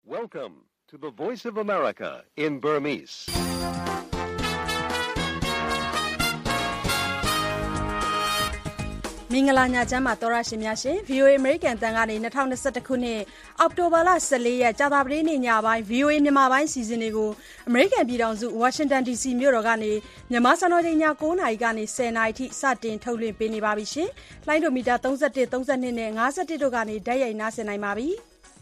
Welcome to the Voice of America in Burmese. ။မင်္ဂလာညချမ်းပါသောရရှင်များရှင် VOA American တန်ကနေ2021ခုနှစ်အောက်တိုဘာလ14ရက်ကြာသပတေးနေ့ညပိုင်း VOA မြန်မာပိုင်းစီစဉ်တွေကို American ပြည်ထောင်စု Washington DC မြို့တော်ကနေမြန်မာစံတော်ချိန်ည9:00နာရီကနေ10:00နာရီထိစတင်ထုတ်လွှင့်ပေးနေပါပြီရှင်။လိုင်းဒိုမီတာ31 32နဲ့51တို့ကနေဓာတ်ရိုက်နားဆင်နိုင်ပါပြီ။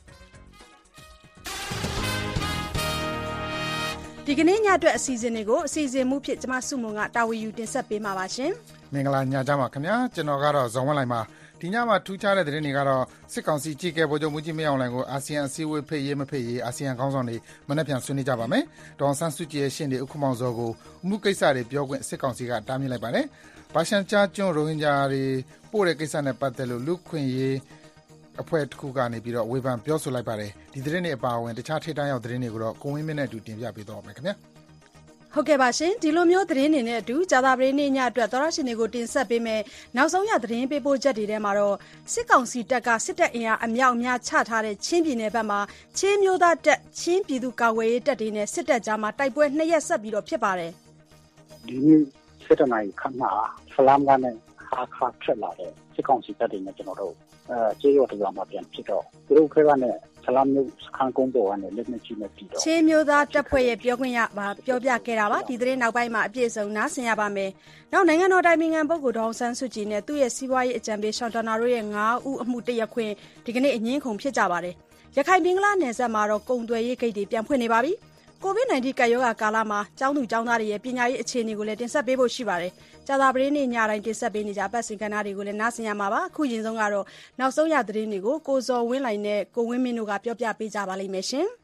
ဒီကနေ့ညအတွက်အစီအစဉ်တွေကိုအစီအစဉ်မှုဖြစ်ကျမစုမုံကတာဝန်ယူတင်ဆက်ပေးမှာပါရှင်။မင်္ဂလာညချမ်းပါခင်ဗျာကျွန်တော်ကတော့ဇော်ဝင်းလိုင်ပါဒီညမှာထူးခြားတဲ့သတင်းတွေကတော့စစ်ကောင်စီကြီးကဲဗိုလ်ချုပ်မှုကြီးမင်းအောင်လှိုင်ကိုအာဆီယံအစည်းအဝေးဖိတ်ရေးမဖိတ်ရေးအာဆီယံခေါင်းဆောင်တွေမနေ့ပြန်ဆွေးနွေးကြပါမယ်ဒေါ်ဆန်းစုကြည်ရဲ့ရှင်းတွေဥက္ကမောင်စောကိုအမှုကိစ္စတွေပြောခွင့်စစ်ကောင်စီကတားမြစ်လိုက်ပါတယ်ဘာရှန်ချာကျွန်းရိုဟင်ဂျာတွေပို့တဲ့ကိစ္စနဲ့ပတ်သက်လို့လူခွင့်ရေးအဖွဲ့တစ်ခုကနေပြီးတော့ဝေဖန်ပြောဆိုလိုက်ပါတယ်ဒီသတင်းတွေအပါအဝင်တခြားထိပ်တန်းရောက်သတင်းတွေကိုတော့ကိုဝင်းမင်းနဲ့အတူတင်ပြပေးတော့မယ်ခင်ဗျာဟုတ်ကဲ့ပါရှင်ဒီလိုမျိုးသတင်းတွေနဲ့အတူကြာသပတေးနေ့ညအတွက်သောရရှင်တွေကိုတင်ဆက်ပေးမယ်နောက်ဆုံးရသတင်းပေးပို့ချက်တွေထဲမှာတော့စစ်ကောင်စီတပ်ကစစ်တပ်အင်အားအမြောက်အများချထားတဲ့ချင်းပြည်နယ်ဘက်မှာချင်းမျိုးသားတပ်ချင်းပြည်သူကာကွယ်ရေးတပ်တွေနဲ့စစ်တပ်ကြားမှာတိုက်ပွဲ2ရက်ဆက်ပြီးတော့ဖြစ်ပါတယ်ဒီနေ့စစ်တပ်နိုင်ခဏဖလမ်ကနဲ့ဟာခါထက်လာတဲ့စစ်ကောင်စီတပ်တွေနဲ့ကျွန်တော်တို့ကျေးရွာတရွာမှာပြန်ဖြစ်တော့သူတို့ခဲကနေဆလမ်မျိုးစခန်းကုန်းပေါ်ကနေလက်နက်ကြီးနဲ့ပြီးတော့ချင်းမျိုးသားတပ်ဖွဲ့ရဲ့ပြောခွင့်ရပါပြောပြခဲ့တာပါဒီသတင်းနောက်ပိုင်းမှာအပြည့်အစုံနားဆင်ရပါမယ်နောက်နိုင်ငံတော်တိုင်ပင်ခံပုဂ္ဂိုလ်ဒေါအောင်ဆန်းစုကြည်နဲ့သူ့ရဲ့စီးပွားရေးအကြံပေးရှောင်းတနာတို့ရဲ့9ဦးအမှုတရားခွင်ဒီကနေ့အငင်းခုန်ဖြစ်ကြပါတယ်ရခိုင်ဘင်္ဂလားနယ်စပ်မှာတော့ကုန်သွယ်ရေးဂိတ်တွေပြန်ဖွင့်နေပါပြီCOVID-19 ကပ်ရောဂါကာလမှာကျောင်းသူကျောင်းသားတွေရဲ့ပညာရေးအခြေအနေကိုလည်းတင်ဆက်ပေးဖို့ရှိပါတယ်။ကြာသပတေးနေ့ညတိုင်းတင်ဆက်ပေးနေကြပတ်စင်ကဏ္ဍတွေကိုလည်းနားဆင်ရမှာပါ။အခုရင်ဆုံးကတော့နောက်ဆုံးရသတင်းတွေကိုကိုဇော်ဝင်းလိုင်နဲ့ကိုဝင်းမင်းတို့ကပြောပြပေးကြပါလိမ့်မယ်ရှင်။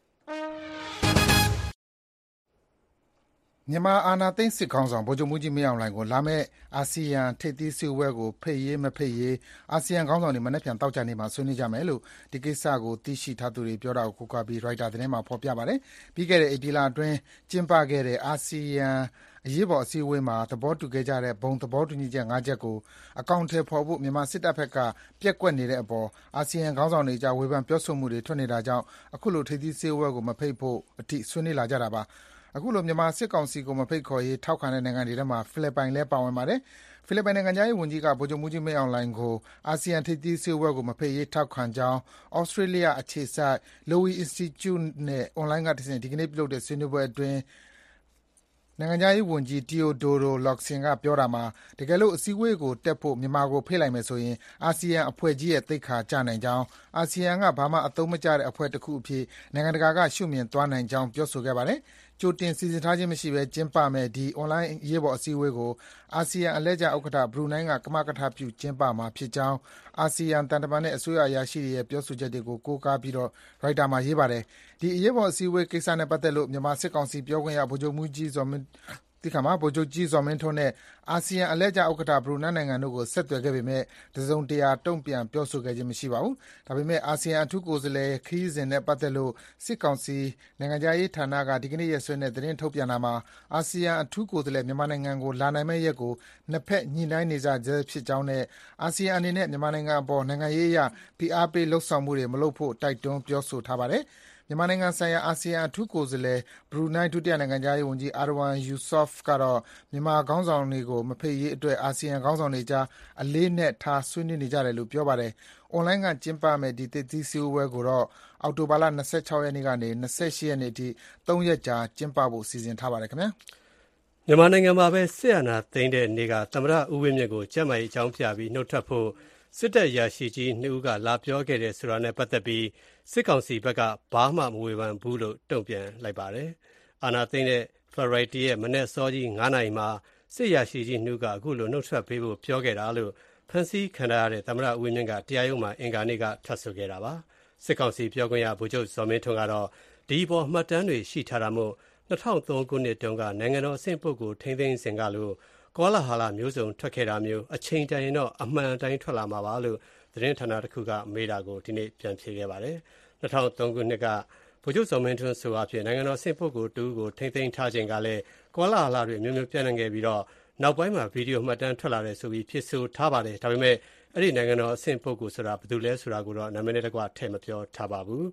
မြန်မာအာဏာသိမ်းစစ်ကောင်ဆောင်ဗိုလ်ချုပ်မှုကြီးမင်းအောင်လှိုင်ကိုလာမယ့်အာဆီယံထိပ်သီးစည်းဝေးကိုဖိတ်ရေးမဖိတ်ရေးအာဆီယံခေါင်းဆောင်တွေမနေ့ပြန်တောက်ကြနေမှာဆွေးနွေးကြမယ်လို့ဒီကိစ္စကိုသိရှိထားသူတွေပြောတာကိုကိုးကားပြီး Reuters သတင်းမှာဖော်ပြပါတယ်။ပြီးခဲ့တဲ့ဧပြီလအတွင်းကျင်းပခဲ့တဲ့အာဆီယံအရေးပေါ်အစည်းအဝေးမှာသဘောတူခဲ့ကြတဲ့ဘုံသဘောတူညီချက်၅ချက်ကိုအကောင့်ထဲပေါ်ဖို့မြန်မာစစ်တပ်ဘက်ကပြက်ကွက်နေတဲ့အပေါ်အာဆီယံခေါင်းဆောင်တွေကြားဝေဖန်ပြောဆိုမှုတွေထွက်နေတာကြောင့်အခုလိုထိပ်သီးစည်းဝေးကိုမဖိတ်ဖို့အထိဆွေးနွေးလာကြတာပါ။အခုလိုမြန်မာစစ်ကောင်စီကိုမဖိတ်ခေါ်ရေးထောက်ခံတဲ့နိုင်ငံတွေထဲမှာဖိလစ်ပိုင်လည်းပါဝင်ပါတယ်။ဖိလစ်ပိုင်နိုင်ငံသားရေးဝန်ကြီးကဗိုလ်ချုပ်မှုကြီးမင်းအောင်လှိုင်ကိုအာဆီယံထိပ်သီးစည်းဝေးကိုမဖိတ်ရေးထောက်ခံကြောင်းဩစတြေးလျအခြေစိုက် Lowy Institute နဲ့အွန်လိုင်းကတဆင့်ဒီကနေ့ပြုလုပ်တဲ့ဆွေးနွေးပွဲအတွင်းနိုင်ငံခြားရေးဝန်ကြီး Teodoro Locsin ကပြောတာမှာတကယ်လို့အစည်းအဝေးကိုတက်ဖို့မြန်မာကိုဖိတ်လိုက်မယ်ဆိုရင်အာဆီယံအဖွဲ့ကြီးရဲ့သိက္ခာကျနိုင်ကြောင်းအာဆီယံကဘာမှအသုံးမကျတဲ့အဖွဲ့တစ်ခုအဖြစ်နိုင်ငံတကာကရှုမြင်သွားနိုင်ကြောင်းပြောဆိုခဲ့ပါတယ်။ကြိုတင်စီစဉ်ထားခြင်းမရှိဘဲကျင်းပမဲ့ဒီအွန်လိုင်းရေးပေါ်အစည်းအဝေးကိုအာဆီယံအလှည့်ကျဥက္ကဋ္ဌဘရူနိုင်းကကမကထပြုကျင်းပမှာဖြစ်ကြောင်းအာဆီယံတန်တမန်နဲ့အစိုးရအရာရှိတွေရဲ့ပြောဆိုချက်တွေကိုကိုးကားပြီးတော့ရိုက်တာမှာရေးပါတယ်။ဒီအရေးပေါ်အစည်းအဝေးကိစ္စနဲ့ပတ်သက်လို့မြန်မာစစ်ကောင်စီပြောခွင့်ရဗိုလ်ချုပ်ကြီးဇော်မင်းထွန်းနဲ့အာဆီယံအလှည့်ကျဥက္ကဋ္ဌဘရူနိုင်းနိုင်ငံတို့ကိုဆက်သွယ်ခဲ့ပေမဲ့တစုံတရာတုံ့ပြန်ပြောဆိုခဲ့ခြင်းမရှိပါဘူး။ဒါပေမဲ့အာဆီယံအထူးကိုယ်စားလှယ်ခရီးစဉ်နဲ့ပတ်သက်လို့စစ်ကောင်စီနိုင်ငံခြားရေးဌာနကဒီကနေ့ရက်စွဲနဲ့သတင်းထုတ်ပြန်တာမှာအာဆီယံအထူးကိုယ်စားလှယ်မြန်မာနိုင်ငံကိုလာနိုင်မဲ့ရက်ကိုနှစ်ဖက်ညှိနှိုင်းနေကြဆဲဖြစ်ကြောင်းနဲ့အာဆီယံအနေနဲ့မြန်မာနိုင်ငံအပေါ်နိုင်ငံရေးအရဖိအားပေးလှုံ့ဆော်မှုတွေမလုပ်ဖို့တိုက်တွန်းပြောဆိုထားပါတယ်။မြန်မာနိုင်ငံဆိုင်ရာအာဆီယံအထူးကိုယ်စားလှယ်ဘရူနိုင်းဒုတိယနိုင်ငံခြားရေးဝန်ကြီးအာရဝမ်ယူဆော့ဖ်ကတော့မြန်မာခေါင်းဆောင်တွေကိုမဖိတ်ရေးအတွက်အာဆီယံခေါင်းဆောင်တွေကြားအလေးနက်ထားဆွေးနွေးနေကြတယ်လို့ပြောပါတယ်။အွန်လိုင်းကကျင်းပမဲ့ဒီထိပ်သီးစည်းဝေးကိုတော့အောက်တိုဘာလ26ရက်နေ့ကနေ28ရက်နေ့အထိ3ရက်ကြာကျင်းပဖို့စီစဉ်ထားပါတယ်ခင်ဗျာ။မြန်မာနိုင်ငံမှာပဲစစ်အာဏာသိမ်းတဲ့နေ့ကသမ္မတဦးဝင်းမြင့်ကိုကျန်းမာရေးအကြောင်းပြပြီးနှုတ်ထွက်ဖို့စစ်တပ်ရာရှိကြီး2ဦးကလာပြောခဲ့တဲ့ဆိုတာနဲ့ပတ်သက်ပြီးစစ်ကောင်စီဘက်ကဘာမှမဝေဖန်ဘူးလို့တုံ့ပြန်လိုက်ပါတယ်။အာဏာသိမ်းတဲ့ Friday ရဲ့မနေ့စောကြီး9နာရီမှာစစ်ရာရှိကြီး2ဦးကအခုလိုနှုတ်ထွက်ပေးဖို့ပြောခဲ့တာလို့ဖန်စီခံရတဲ့သမ္မတဦးဝင်းမြင့်ကတရားရုံးမှာအင်္ဂါနေ့ကထွက်ဆိုခဲ့တာပါ။စစ်ကောင်စီပြောခွင့်ရဗိုလ်ချုပ်ဇော်မင်းထွန်းကတော့ဒီပေါ်မှတ်တမ်းတွေရှိထားတာမို့2003ခုနှစ်တုန်းကနိုင်ငံတော်အဆင့်ပုဂ္ဂိုလ်ထိန်းသိမ်းစဉ်ကလို့ကောလာဟလမျိုးစုံထွက်ခဲ့တာမျိုးအချိန်တန်ရင်တော့အမှန်တိုင်းထွက်လာမှာပါလို့သတင်းဌာနတစ်ခုကမေးတာကိုဒီနေ့ပြန်ဖြေခဲ့ပါတယ်။2003ခုနှစ်ကဗိုလ်ချုပ်ဇော်မင်းထွန်းဆိုအဖြစ်နိုင်ငံတော်အဆင့်ပုဂ္ဂိုလ်တူကိုထိန်းသိမ်းထားခြင်းကလည်းကောလာဟလတွေမျိုးမျိုးပြန့်နှံ့ခဲ့ပြီးတော့နောက်ပိုင်းမှာဗီဒီယိုမှတ်တမ်းထွက်လာတယ်ဆိုပြီးဖြစ်ဆိုထားပါတယ်။ဒါပေမဲ့အဲ့ဒီနိုင်ငံတော်အဆင့်ပုဂ္ဂိုလ်ဆိုတာဘယ်သူလဲဆိုတာကိုတော့နာမည်နဲ့တကွထည့်မပြောထားပါဘူး။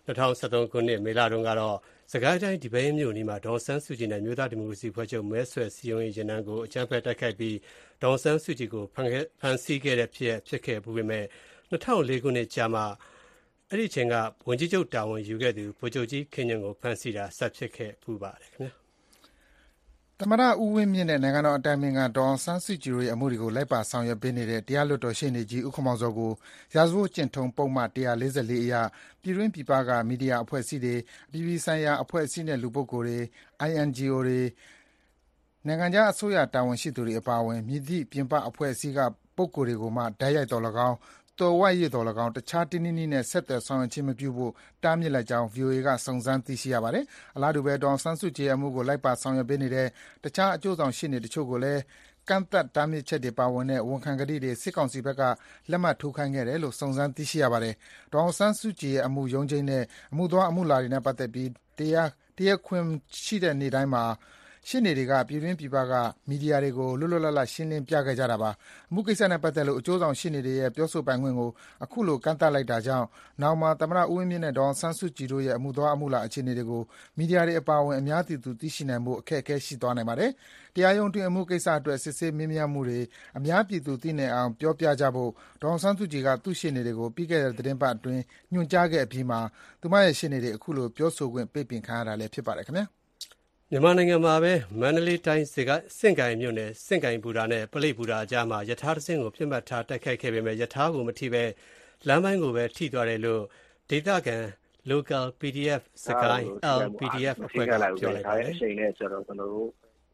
2013 ခုနှစ်မေလတုန်းကတော့စကိုင်းတိုင်းဒီပဲယင်းမြို့နီးမှာဒေါ်အောင်ဆန်းစုကြည်နဲ့မျိုးသားဒီမိုကရေစီဖွဲ့ချုပ်မဲဆွယ်စည်းရုံးရေးယာဉ်တန်းကိုအကြမ်းဖက်တိုက်ခိုက်ပြီးဒေါ်အောင်ဆန်းစုကြည်ကိုဖမ်းဆီးခဲ့တဲ့ဖြစ်ခဲ့ပေမဲ့2004 ခုနှစ်ကြာမှအဲ့ဒီချိန်ကဝန်ကြီးချုပ်တာဝန်ယူခဲ့သူဗိုလ်ချုပ်ကြီးခင်ညွန့်ကိုဖမ်းဆီးတာဆက်ဖြစ်ခဲ့ပူပါတယ်ခင်ဗျာသမ္မတဦးဝင်းမြင့်နဲ့နိုင်ငံတော်အတိုင်ပင်ခံဒေါ်အောင်ဆန်းစုကြည်တို့ရဲ့အမှုတွေကိုလိုက်ပါဆောင်ရွက်ပေးနေတဲ့တရားလွှတ်တော်ရှေ့နေကြီးဦးခင်မောင်ဇော်ကိုရာဇဝတ်ကျင့်ထုံးပုဒ်မ144အရပြည်တွင်းပြည်ပကမီဒီယာအဖွဲ့အစည်းတွေအပြည်ပြည်ဆိုင်ရာအဖွဲ့အစည်းနဲ့လူပုဂ္ဂိုလ်တွေ INGO တွေနိုင်ငံခြားအစိုးရတာဝန်ရှိသူတွေအပါအဝင်မည်သည့်ပြင်ပအဖွဲ့အစည်းကပုဂ္ဂိုလ်တွေကိုမှတိုက်ရိုက်တော်၎င်းသွယ်ဝိုက်၍တော်၎င်းတခြားတင်းနှင်းနဲ့ဆက်သွယ်ဆောင်ရွက်ခြင်းမပြုဖို့တားမြစ်လိုက်ကြောင်း VOA ကစုံစမ်းသိရှိရပါတယ်။အလားတူပဲဒေါ်အောင်ဆန်းစုကြည်ရဲ့အမှုကိုလိုက်ပါဆောင်ရွက်ပေးနေတဲ့တခြားအကျိုးဆောင်ရှေ့နေတချို့ကိုလည်းကန့်သတ်တားမြစ်ချက်တွေပါဝင်တဲ့ဝန်ခံကတိတွေစစ်ကောင်စီဘက်ကလက်မှတ်ထိုးခိုင်းခဲ့တယ်လို့စုံစမ်းသိရှိရပါတယ်။ဒေါ်အောင်ဆန်းစုကြည်ရဲ့အမှုရုံးချိန်းနဲ့အမှုသွားအမှုလာတွေနဲ့ပတ်သက်ပြီးတရားခွင်ရှိတဲ့နေ့တိုင်းမှာရှင်းနေတွေကပြည်တွင်းပြည်ပကမီဒီယာတွေကိုလွတ်လွတ်လပ်လပ်ရှင်းလင်းပြခဲ့ကြတာပါအမှုကိစ္စနဲ့ပတ်သက်လို့အကျိုးဆောင်ရှင်းနေတွေရဲ့ပြောဆိုပိုင်ခွင့်ကိုအခုလိုကန့်သတ်လိုက်တာကြောင့်နောက်မှာသမ္မတဦးဝင်းမြင့်နဲ့ဒေါ်အောင်ဆန်းစုကြည်တို့ရဲ့အမှုသွားအမှုလာအခြေအနေတွေကိုမီဒီယာတွေအပါအဝင်အများပြည်သူသိရှိနိုင်ဖို့အခက်အခဲရှိသွားနိုင်ပါတယ်တရားရုံးတွင်အမှုကိစ္စအတွက်စစ်ဆေးမေးမြန်းမှုတွေအများပြည်သူသိနိုင်အောင်ပြောပြကြဖို့ဒေါ်အောင်ဆန်းစုကြည်ကသူ့ရှင်းနေတွေကိုပြီးခဲ့တဲ့သတင်းပတ်အတွင်းညွှန်ကြားခဲ့အပြီးမှာသူမရဲ့ရှင်းနေတွေအခုလိုပြောဆိုခွင့်ပိတ်ပင်ခံရတာလည်းဖြစ်ပါတယ်ခင်ဗျာမြန်မာနိုင်ငံမှာပဲမန္တလေးတိုင်းစင့်ကိုင်မြို့နယ်စင့်ကိုင်ဘူတာနဲ့ပလိတ်ဘူတာအကြားမှာယထာတစ်စင်းကိုပြစ်မှတ်ထားတိုက်ခိုက်ခဲ့ပေမဲ့ယထာကိုမထိပဲလမ်းပိုင်းကိုပဲထိသွားတယ်လို့ဒေသခံ local PDF စကိုင်း LPDF အဖွဲ့ကပြောလိုက်ပါတယ်အချိန်နဲ့ဆိုတော့ကျွန်တော်တို့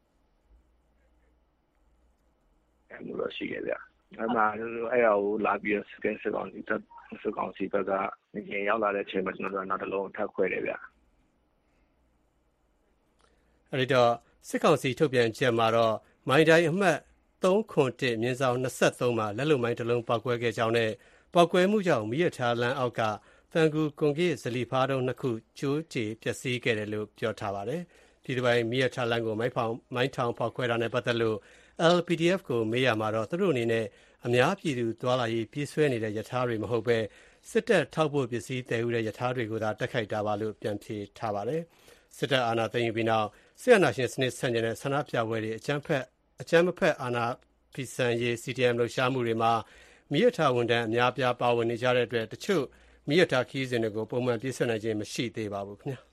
အမှုလို့ရှိခဲ့ဗျအဲ့မှာအဲ့အကိုလာပြီးစကန်စကောင်စီဘက်ကနေရင်ရောက်လာတဲ့အချိန်မှာကျွန်တော်တို့နောက်တစ်လုံးထပ်ခွဲတယ်ဗျအဲ့တော့စစ်ကောင်စီထုတ်ပြန်ချက်မှာတော့မိုင်းတိုင်းအမှတ်3/23မှာလက်လုံမိုင်းတစ်လုံးပောက်ကွဲခဲ့ကြောင်းနဲ့ပောက်ကွဲမှုကြောင့်မိရထားလမ်းအောက်ကတန်ကူကွန်ကရစ်ဇလီဖားတုံးနှစ်ခုကျိုးကျေပျက်စီးခဲ့တယ်လို့ပြောထားပါတယ်။ပြည်သူ့ပိုင်းမိရထားလမ်းကိုမိုင်းထောင်ဖောက်ခွဲတာနဲ့ပတ်သက်လို့ LPDF ကိုမေးရမှာတော့သူတို့အနေနဲ့အများပြည်သူသွားလာရေးပြေးဆွဲနေတဲ့ရထားတွေမဟုတ်ပဲစစ်တပ်ထောက်ပို့ပစ္စည်းတည်ယူတဲ့ရထားတွေကိုသာတိုက်ခိုက်တာပါလို့ပြန်ဖြေထားပါတယ်။စစ်တပ်အာဏာသိမ်းယူပြီးနောက်စစ်အာဏာရှင်စနစ်ဆန့်ကျင်တဲ့ဆန္ဒပြပွဲတွေအကြမ်းမဖက်အာဏာဖီဆန်ရေး CDM လှုပ်ရှားမှုတွေမှာမိရထားဝန်ထမ်းအများပြားပါဝင်နေကြတဲ့အတွက်တချို့မိရထားခီးစဉ်တွေကိုပုံမှန်ပြည့်စွက်နိုင်ခြင်းမရှိသေးပါဘူးခင်ဗျာ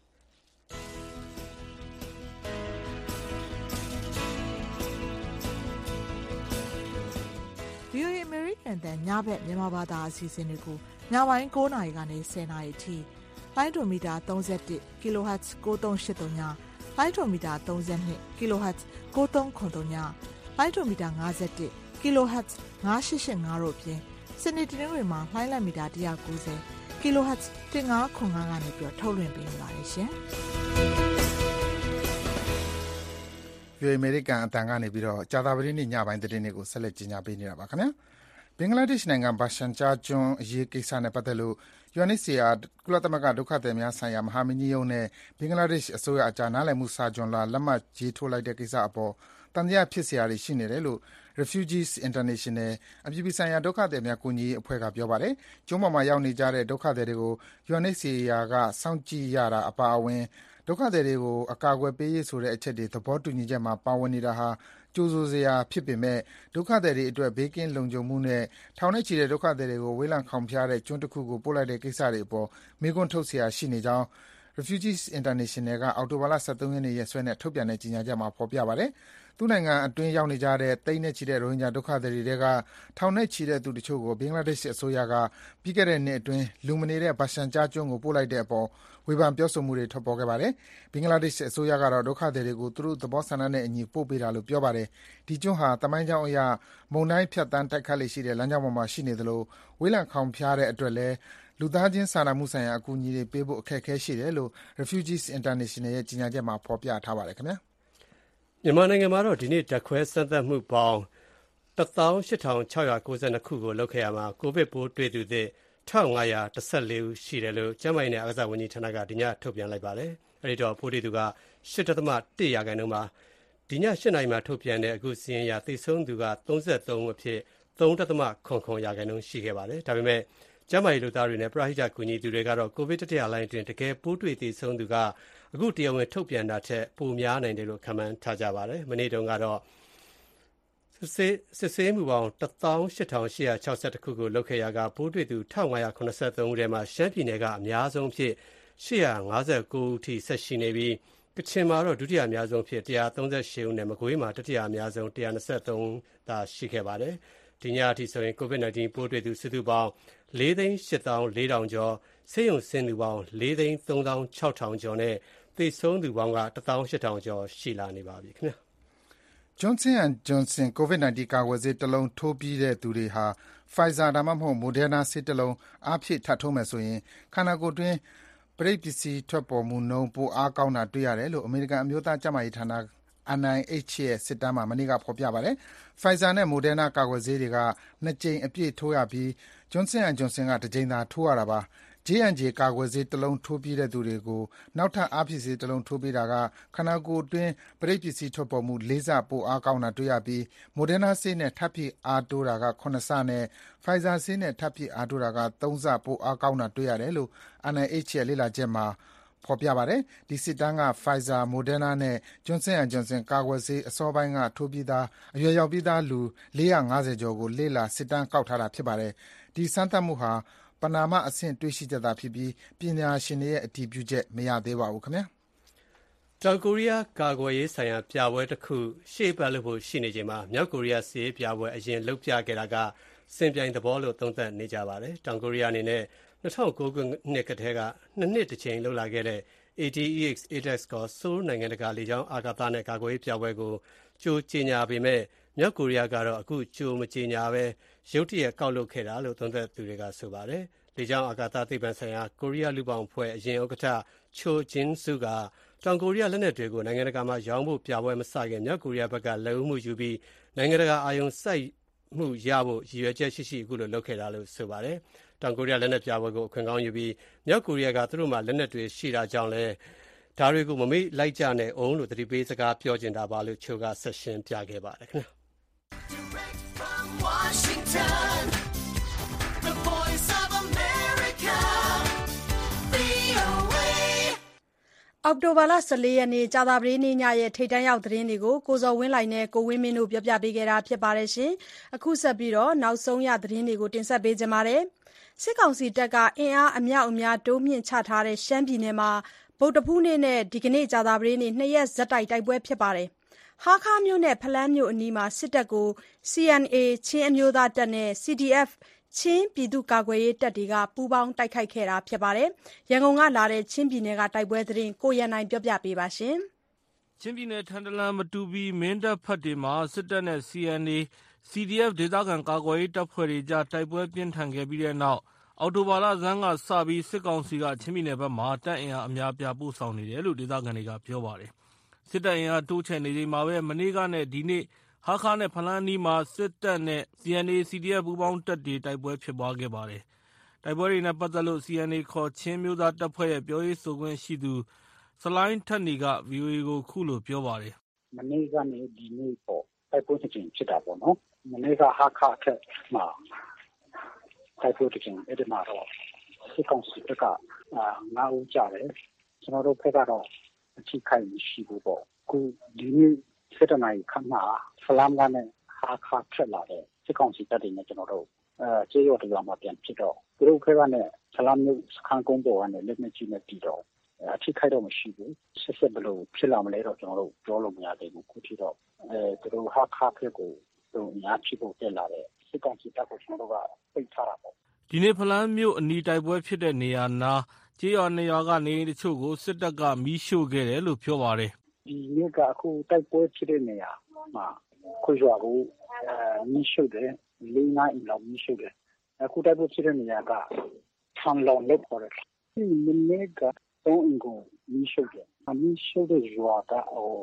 VOA American တန်ညဘက်မြန်မာဘာသာအစီအစဉ်တွေကိုညပိုင်း9:00နာရီကနေ10:00နာရီအထိလိုင်းဒိုမီတာ31 kHz 9383ညလိုင်းဒိုမီတာ32 kHz 9393ညလိုင်းဒိုမီတာ51 kHz 9885တို့ဖြင့်စနေတနင်္ဂနွေမှာလိုင်းလက်မီတာ190 kHz 1505ကနေပြီးထုတ်လွှင့်ပေးနေပါတယ်ရှင်။ VOA American အတန်ကနေပြီးတော့ကြာသပတေးနေ့ညပိုင်းသတင်းတွေကိုဆက်လက်ကြီးညာပေးနေတာပါခင်ဗျာ။ဘင်္ဂလားဒေ့ရှ်နိုင်ငံဘာရှန်ချာကျွန်းအရေးကိစ္စနဲ့ပတ်သက်လို့ UNHCR ကုလသမဂ္ဂဒုက္ခသည်များဆိုင်ရာမဟာမင်းကြီးရုံးနဲ့ဘင်္ဂလားဒေ့ရှ်အစိုးရအကြားနားလည်မှုစာချွန်လွှာလက်မှတ်ရေးထိုးလိုက်တဲ့ကိစ္စအပေါ်တန်တရားဖြစ်စရာတွေရှိနေတယ်လို့ Refugees International အပြည်ပြည်ဆိုင်ရာဒုက္ခသည်များကူညီရေးအဖွဲ့ကပြောပါတယ်။ကျွန်းပေါ်မှာရောက်နေကြတဲ့ဒုက္ခသည်တွေကို UNHCR ကစောင့်ကြည့်ရတာအပါအဝင်ဒုက္ခသည်တွေကိုအကာအကွယ်ပေးရေးဆိုတဲ့အချက်တွေသဘောတူညီချက်မှာပါဝင်နေတာဟာကြိုးဆိုစရာဖြစ်ပေမဲ့ဒုက္ခသည်တွေအတွက်ဘေးကင်းလုံခြုံမှုနဲ့ထောင်နဲ့ချီတဲ့ဒုက္ခသည်တွေကိုဝေးလံခေါင်ဖျားတဲ့ကျွန်းတစ်ခုကိုပို့လိုက်တဲ့ကိစ္စတွေအပေါ်မေးခွန်းထုတ်စရာရှိနေကြောင်း Refugees International ကအောက်တိုဘာလ23ရက်နေ့ရက်စွဲနဲ့ထုတ်ပြန်တဲ့ကြေညာချက်မှာဖော်ပြပါတယ်။သူ့နိုင်ငံအတွင်းရောက်နေကြတဲ့သိန်းနဲ့ချီတဲ့ရိုဟင်ဂျာဒုက္ခသည်တွေထဲကထောင်နဲ့ချီတဲ့သူတချို့ကိုဘင်္ဂလားဒေ့ရှ်အစိုးရကပြီးခဲ့တဲ့နှစ်အတွင်းလူမနေတဲ့ဘာရှန်ချာကျွန်းကိုပို့လိုက်တဲ့အပေါ်ဝေဖန်ပြောဆိုမှုတွေထွက်ပေါ်ခဲ့ပါတယ်။ဘင်္ဂလားဒေ့ရှ်အစိုးရကတော့ဒုက္ခသည်တွေကိုသူတို့သဘောဆန္ဒနဲ့အညီပို့ပေးတာလို့ပြောပါတယ်။ဒီကျွန်းဟာသမိုင်းကြောင်းအရမုန်တိုင်းဖြတ်တန်းတိုက်ခတ်လေ့ရှိတဲ့လမ်းကြောင်းပေါ်မှာရှိနေသလိုဝေးလံခေါင်ဖျားတဲ့အတွက်လည်းလူသားချင်းစာနာမှုဆိုင်ရာအကူအညီတွေပေးဖို့အခက်အခဲရှိတယ်လို့ Refugees International ရဲ့ကြေညာချက်မှာဖော်ပြထားပါတယ်ခင်ဗျာမြန်မာနိုင်ငံမှာတော့ဒီနေ့ဓာတ်ခွဲစမ်းသပ်မှုပေါင်း18692ခုကိုလုပ်ခဲ့ရမှာကိုဗစ်ပိုးတွေ့သူသစ်1514ဦးရှိတယ်လို့ကျန်းမာရေးနဲ့အားကစားဝန်ကြီးဌာနကဒီညထုတ်ပြန်လိုက်ပါတယ်။အဲဒီတော့ပိုးတွေ့သူက 8.1% မှာဒီည8နာရီမှာထုတ်ပြန်တဲ့အခုစီးရင်ရသိဆုံးသူက33ဦးအဖြစ်3.00% ရှိခဲ့ပါတယ်။ဒါပေမဲ့ကျန်းမာရေးလုပ်သားတွေနဲ့ပရဟိတကူညီသူတွေကတော့ကိုဗစ်တတိယလှိုင်းအတွင်းတကယ်ပိုးတွေ့သေဆုံးသူကအခုတရားဝင်ထုတ်ပြန်တာထက်ပိုများနိုင်တယ်လို့ခန့်မှန်းထားကြပါတယ်။မနေ့တုန်းကတော့စစ်ဆေးမှုပေါင်း 18860 ခုကိုလုပ်ခဲ့ရာကပိုးတွေ့သူ1583ဦးထဲမှာရှမ်းပြည်နယ်ကအများဆုံးဖြစ်859ဦးထိဆက်ရှိနေပြီးကချင်မှာတော့ဒုတိယအများဆုံးဖြစ်138ဦးနဲ့မကွေးမှာတတိယအများဆုံး123သာရှိခဲ့ပါတယ်။ဒီညအထိဆိုရင် COVID-19 ပိုးတွေ့သူစုစုပေါင်း4,84,400 ကျော်ဆေးရုံဆင်းသူပေါင်း4,36,000 ကျော်နဲ့သေဆုံးသူပေါင်းက18,000 ကျော်ရှိလာနေပါပြီခင်ဗျာ။ Johnson & Johnson COVID-19 ကာကွယ်ဆေးတစ်လုံးထိုးပြီးတဲ့သူတွေဟာ Pfizer ဒါမှမဟုတ် Moderna ဆေးတစ်လုံးအားဖြည့်ထပ်ထိုးမယ်ဆိုရင်ခန္ဓာကိုယ်တွင်းပရိတ်ပစ္စည်းထွက်ပေါ်မှုနှုန်းပိုအားကောင်းတာတွေ့ရတယ်လို့အမေရိကန်အမျိုးသားကျန်းမာရေးဌာန NIH ရဲ့စစ်တမ်းမှာမနေ့ကဖော်ပြပါတယ်။ Pfizer နဲ့ Moderna ကာကွယ်ဆေးတွေက2ကြိမ်အပြည့်ထိုးရပြီး Johnson & Johnson က1ကြိမ်သာထိုးရတာပါ။ J&J ကာကွယ်ဆေးတစ်လုံးထိုးပြီးတဲ့သူတွေကိုနောက်ထပ်အားဖြည့်ဆေးတစ်လုံးထိုးပေးတာကခန္ဓာကိုယ်တွင်းပရိတ်ပစ္စည်းထွက်ပေါ်မှု4ဆပိုအားကောင်းတာတွေ့ရပြီး Moderna ဆေးနဲ့ထပ်ဖြည့်အားတိုးတာက7ဆနဲ့ Pfizer ဆေးနဲ့ထပ်ဖြည့်အားတိုးတာက3ဆပိုအားကောင်းတာတွေ့ရတယ်လို့ NIH ရဲ့လေ့လာချက်မှာဖော်ပြပါတယ်။ဒီစစ်တမ်းက Pfizer, Moderna နဲ့ Johnson & Johnson ကာကွယ်ဆေးအစောပိုင်းကထိုးပြီးသားအရွယ်ရောက်ပြီးသားလူ450ကျော်ကိုလေ့လာစစ်တမ်းကောက်ထားတာဖြစ်ပါတယ်။ဒီစမ်းသပ်မှုဟာပဏာမအဆင့်တွေ့ရှိချက်သာဖြစ်ပြီးပညာရှင်တွေရဲ့အတည်ပြုချက်မရသေးပါဘူးခင်ဗျာ။တောင်ကိုရီးယားကာကွယ်ရေးဆိုင်ရာပြပွဲတစ်ခုရှေ့ပတ်လုပ်ဖို့ရှိနေချိန်မှာမြောက်ကိုရီးယားစစ်ရေးပြပွဲအရင်လုပ်ပြခဲ့တာကစင်ပြိုင်သဘောလို့သုံးသပ်နေကြပါတယ်။တောင်ကိုရီးယားအနေနဲ့2009ခုနှစ်ကတည်းက2နှစ်တစ်ချိန်လုပ်လာခဲ့တဲ့ ADEX ကဆိုးနိုင်ငံတကာလေကြောင်းအာကာသနဲ့ကာကွယ်ရေးပြပွဲကိုကြိုကြေညာပေမဲ့မြောက်ကိုရီးယားကတော့အခုကြိုမကြေညာပဲရုတ်တရက်ကောက်လုပ်ခဲ့တာလို့သုံးသပ်သူတွေကဆိုပါတယ်။လေကြောင်းအာကာသသိပ္ပံဆိုင်ရာကိုရီးယားလူ့ဘောင်အဖွဲ့အရင်ဥက္ကဋ္ဌချိုဂျင်ဆူကတောင်ကိုရီးယားလက်နက်တွေကိုနိုင်ငံတကာမှာရောင်းဖို့ပြပွဲမစခင်မြောက်ကိုရီးယားဘက်ကလက်ဦးမှုယူပြီးနိုင်ငံတကာအာရုံစိုက်မှုရဖို့ရည်ရွယ်ချက်ရှိအခုလိုလုပ်ခဲ့တာလို့ဆိုပါတယ်။တောင်ကိုရီးယားလက်နက်ပြပွဲကိုအခွင့်ကောင်းယူပြီးမြောက်ကိုရီးယားကသူတို့မှာလက်နက်တွေရှိတာကြောင့်လဲဒါတွေကိုမမေ့လိုက်ကြနဲ့အောင်လို့သတိပေးစကားပြောကျင်တာပါလို့ချိုကဆက်ရှင်းပြခဲ့ပါတယ်ခင်ဗျာအောက်တိုဘာလ14ရက်နေ့ကြာသပတေးနေ့ညရဲ့ထိပ်တန်းရောက်သတင်းတွေကိုကိုဇော်ဝင်းလှိုင်နဲ့ကိုဝင်းမင်းတို့ပြောပြပေးခဲ့တာဖြစ်ပါတယ်ရှင်။အခုဆက်ပြီးနောက်ဆုံးရသတင်းတွေကိုတင်ဆက်ပေးကြပါမယ်။စစ်ကောင်စီတပ်ကအင်အားအမြောက်အများတိုးမြင့်ချထားတဲ့ရှမ်းပြည်နယ်မှာဗုဒ္ဓဖူးနေ့နဲ့ဒီကနေ့ကြာသပတေးနေ့2ရက်ဆက်တိုက်ပွဲဖြစ်ပါတယ်။ဟားခါးမြို့နဲ့ဖလန်းမြို့အနီးမှာစစ်တပ်ကို CNA ချင်းအမျိုးသားတပ်နဲ့ CDF ချင်းပြည်သူ့ကာကွယ်ရေးတပ်တွေကပူးပေါင်းတိုက်ခိုက်ခဲ့တာဖြစ်ပါတယ်။ရန်ကုန်ကလာတဲ့ချင်းပြည်နယ်ကတိုက်ပွဲသတင်းကိုရန်နိုင်ပြောပြပေးပါရှင်။ချင်းပြည်နယ်ထန်တလန်မတူပီမင်းတပ်ဖက်တွေမှာစစ်တပ်နဲ့ CNA CDF ဒေသခံကာကွယ်ရေးတပ်ဖွဲ့တွေကြားတိုက်ပွဲပြင်းထန်ခဲ့ပြီးတဲ့နောက်အောက်တိုဘာလဆန်းကစပြီးစစ်ကောင်စီကချင်းပြည်နယ်ဘက်မှာတပ်အင်အားအများပြပို့ဆောင်နေတယ်လို့ဒေသခံတွေကပြောပါတယ်။စစ်တပ်အင်အားတိုးချဲ့နေချိန်မှာပဲမနေ့ကနဲ့ဒီနေ့ဟားခါးနဲ့ဖလန်းနီးမှာစစ်တပ်နဲ့ CNA CDF ပူးပေါင်းတပ်တွေတိုက်ပွဲဖြစ်ပွားခဲ့ပါတယ်။တိုက်ပွဲတွေနဲ့ပတ်သက်လို့ CNA ခေါ်ချင်းမျိုးသားတပ်ဖွဲ့ရဲ့ပြောရေးဆိုခွင့်ရှိသူဆလိုင်းထက်နေက VOA ကိုခုလိုပြောပါတယ်။မနေ့ကနေဒီနေ့ပေါ့တိုက်ပွဲတစ်ချိန်ဖြစ်တာပေါ့နော်။မနေ့ကဟားခါးထက်မှာတိုက်ပွဲတစ်ချိန်အဲ့ဒီမှာတော့စစ်ကောင်စီက9ဦးကြတယ်။ကျွန်တော်တို့ဖက်ကတော့အထိခိုက်မရှိဘူးပေါ့။ခုဒီနေ့7နာရီခန့်မှာဖလမ်းကနဲ့ဟားခါးထွက်လာတဲ့စစ်ကောင်စီတပ်တွေနဲ့ကျွန်တော်တို့ကျေးရွာတွေမှာပြန်ဖြစ်တော့သူတို့ခဲကနဲ့ဖလမ်းမြို့စခန်းကုန်းပေါ်ကနေလက်နက်ကြီးနဲ့ပြီးတော့အထိခိုက်တော့မရှိဘူးဆက်ဘယ်လိုဖြစ်လာမလဲတော့ကျွန်တော်တို့ပြောလို့မရသေးဘူးခုထိတော့သူတို့ဟားခါးဖက်ကိုသူအများကြီးပို့တက်လာတဲ့စစ်ကောင်စီတပ်ကိုကျွန်တော်တို့ကပိတ်ထားတာပေါ့ဒီနေ့ဖလမ်းမြို့အနီးတိုက်ပွဲဖြစ်တဲ့နေရာနာကျေးရွာနေရာကနေတချို့ကိုစစ်တပ်ကမီးရှို့ခဲ့တယ်လို့ပြောပါတယ်ဒီနေ့ကအခုတိုက်ပွဲဖြစ်တဲ့နေရာမှာခွေရွာကိုမီးရှို့တယ်၄-၅အိမ်လောက်မီးရှို့တယ်အခုတိုက်ပွဲဖြစ်တဲ့နေရာကဆန်လောင်လို့ခေါ်တယ်ဒီနေ့က3အိမ်ကိုမီးရှို့တယ်မီးရှို့တဲ့ရွာက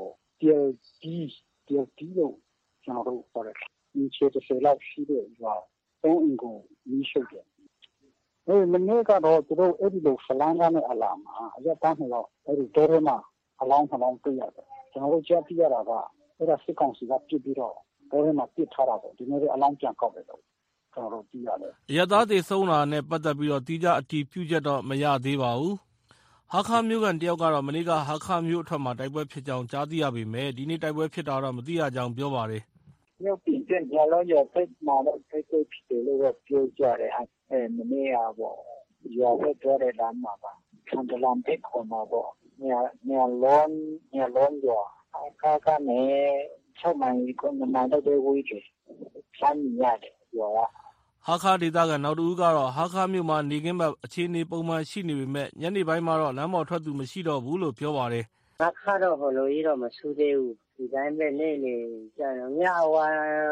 TLD လို့ကျွန်တော်တို့ခေါ်တယ်ဒီချေတဆယ်လောက်ရှိတဲ့ရွာ3အိမ်ကိုမီးရှို့တယ်မနေ့ကတော့သူတို့အဲ့ဒီလိုဖလန်းကနေအလာမှာအရက်သားနှစ်လောက်အဲ့ဒီတောထဲမှာအလောင်းတွေ့ရတယ်ကျွန်တော်တို့ကြားသိရတာကအဲ့ဒါစစ်ကောင်စီကပြစ်ပြီးတော့တောထဲမှာပစ်ထားတာပေါ့ဒီနေ့အလောင်းပြန်ကောက်တယ်လို့ကျွန်တော်တို့သိရတယ်။အရပ်သားသေဆုံးတာနဲ့ပတ်သက်ပြီးတော့တိကျအတည်ပြုချက်တော့မရသေးပါဘူး။ဟာခါမြို့ကန်တယောက်ကတော့မနေ့ကဟာခါမြို့အထွက်မှာတိုက်ပွဲဖြစ်ကြောင်းကြားသိရပေမဲ့ဒီနေ့တိုက်ပွဲဖြစ်တာတော့မသိရကြောင်းပြောပါတယ်။မြို့ပြင်ပြန်လောရဖက်မှာတော့တိုက်ပွဲဖြစ်တယ်လို့ပြောကြတယ်။မနေ့ကပေါ့ရွာဖက်သွားတဲ့လမ်းမှာပါ။ဆန်တလန်ဖက်ခေါ်မှာပေါ့။နေလုံးရွာအခါကနေ6မိုင်ကို9မိုင်တော့ဝေးတယ်။ဆမ်းရတယ်ရွာဟာခါဒေသကနောက်တူကတော့ဟာခါမြို့မှာနေကင်းဘက်အခြေအနေပုံမှန်ရှိနေပေမဲ့ညနေပိုင်းမှာတော့လမ်းပေါ်ထွက်သူမရှိတော့ဘူးလို့ပြောပါတယ်။ဟာခါတော့ဟိုလိုကြီးတော့မဆူသေးဘူး။ဒီတိုင်းပဲနေကြတော့ညဝါ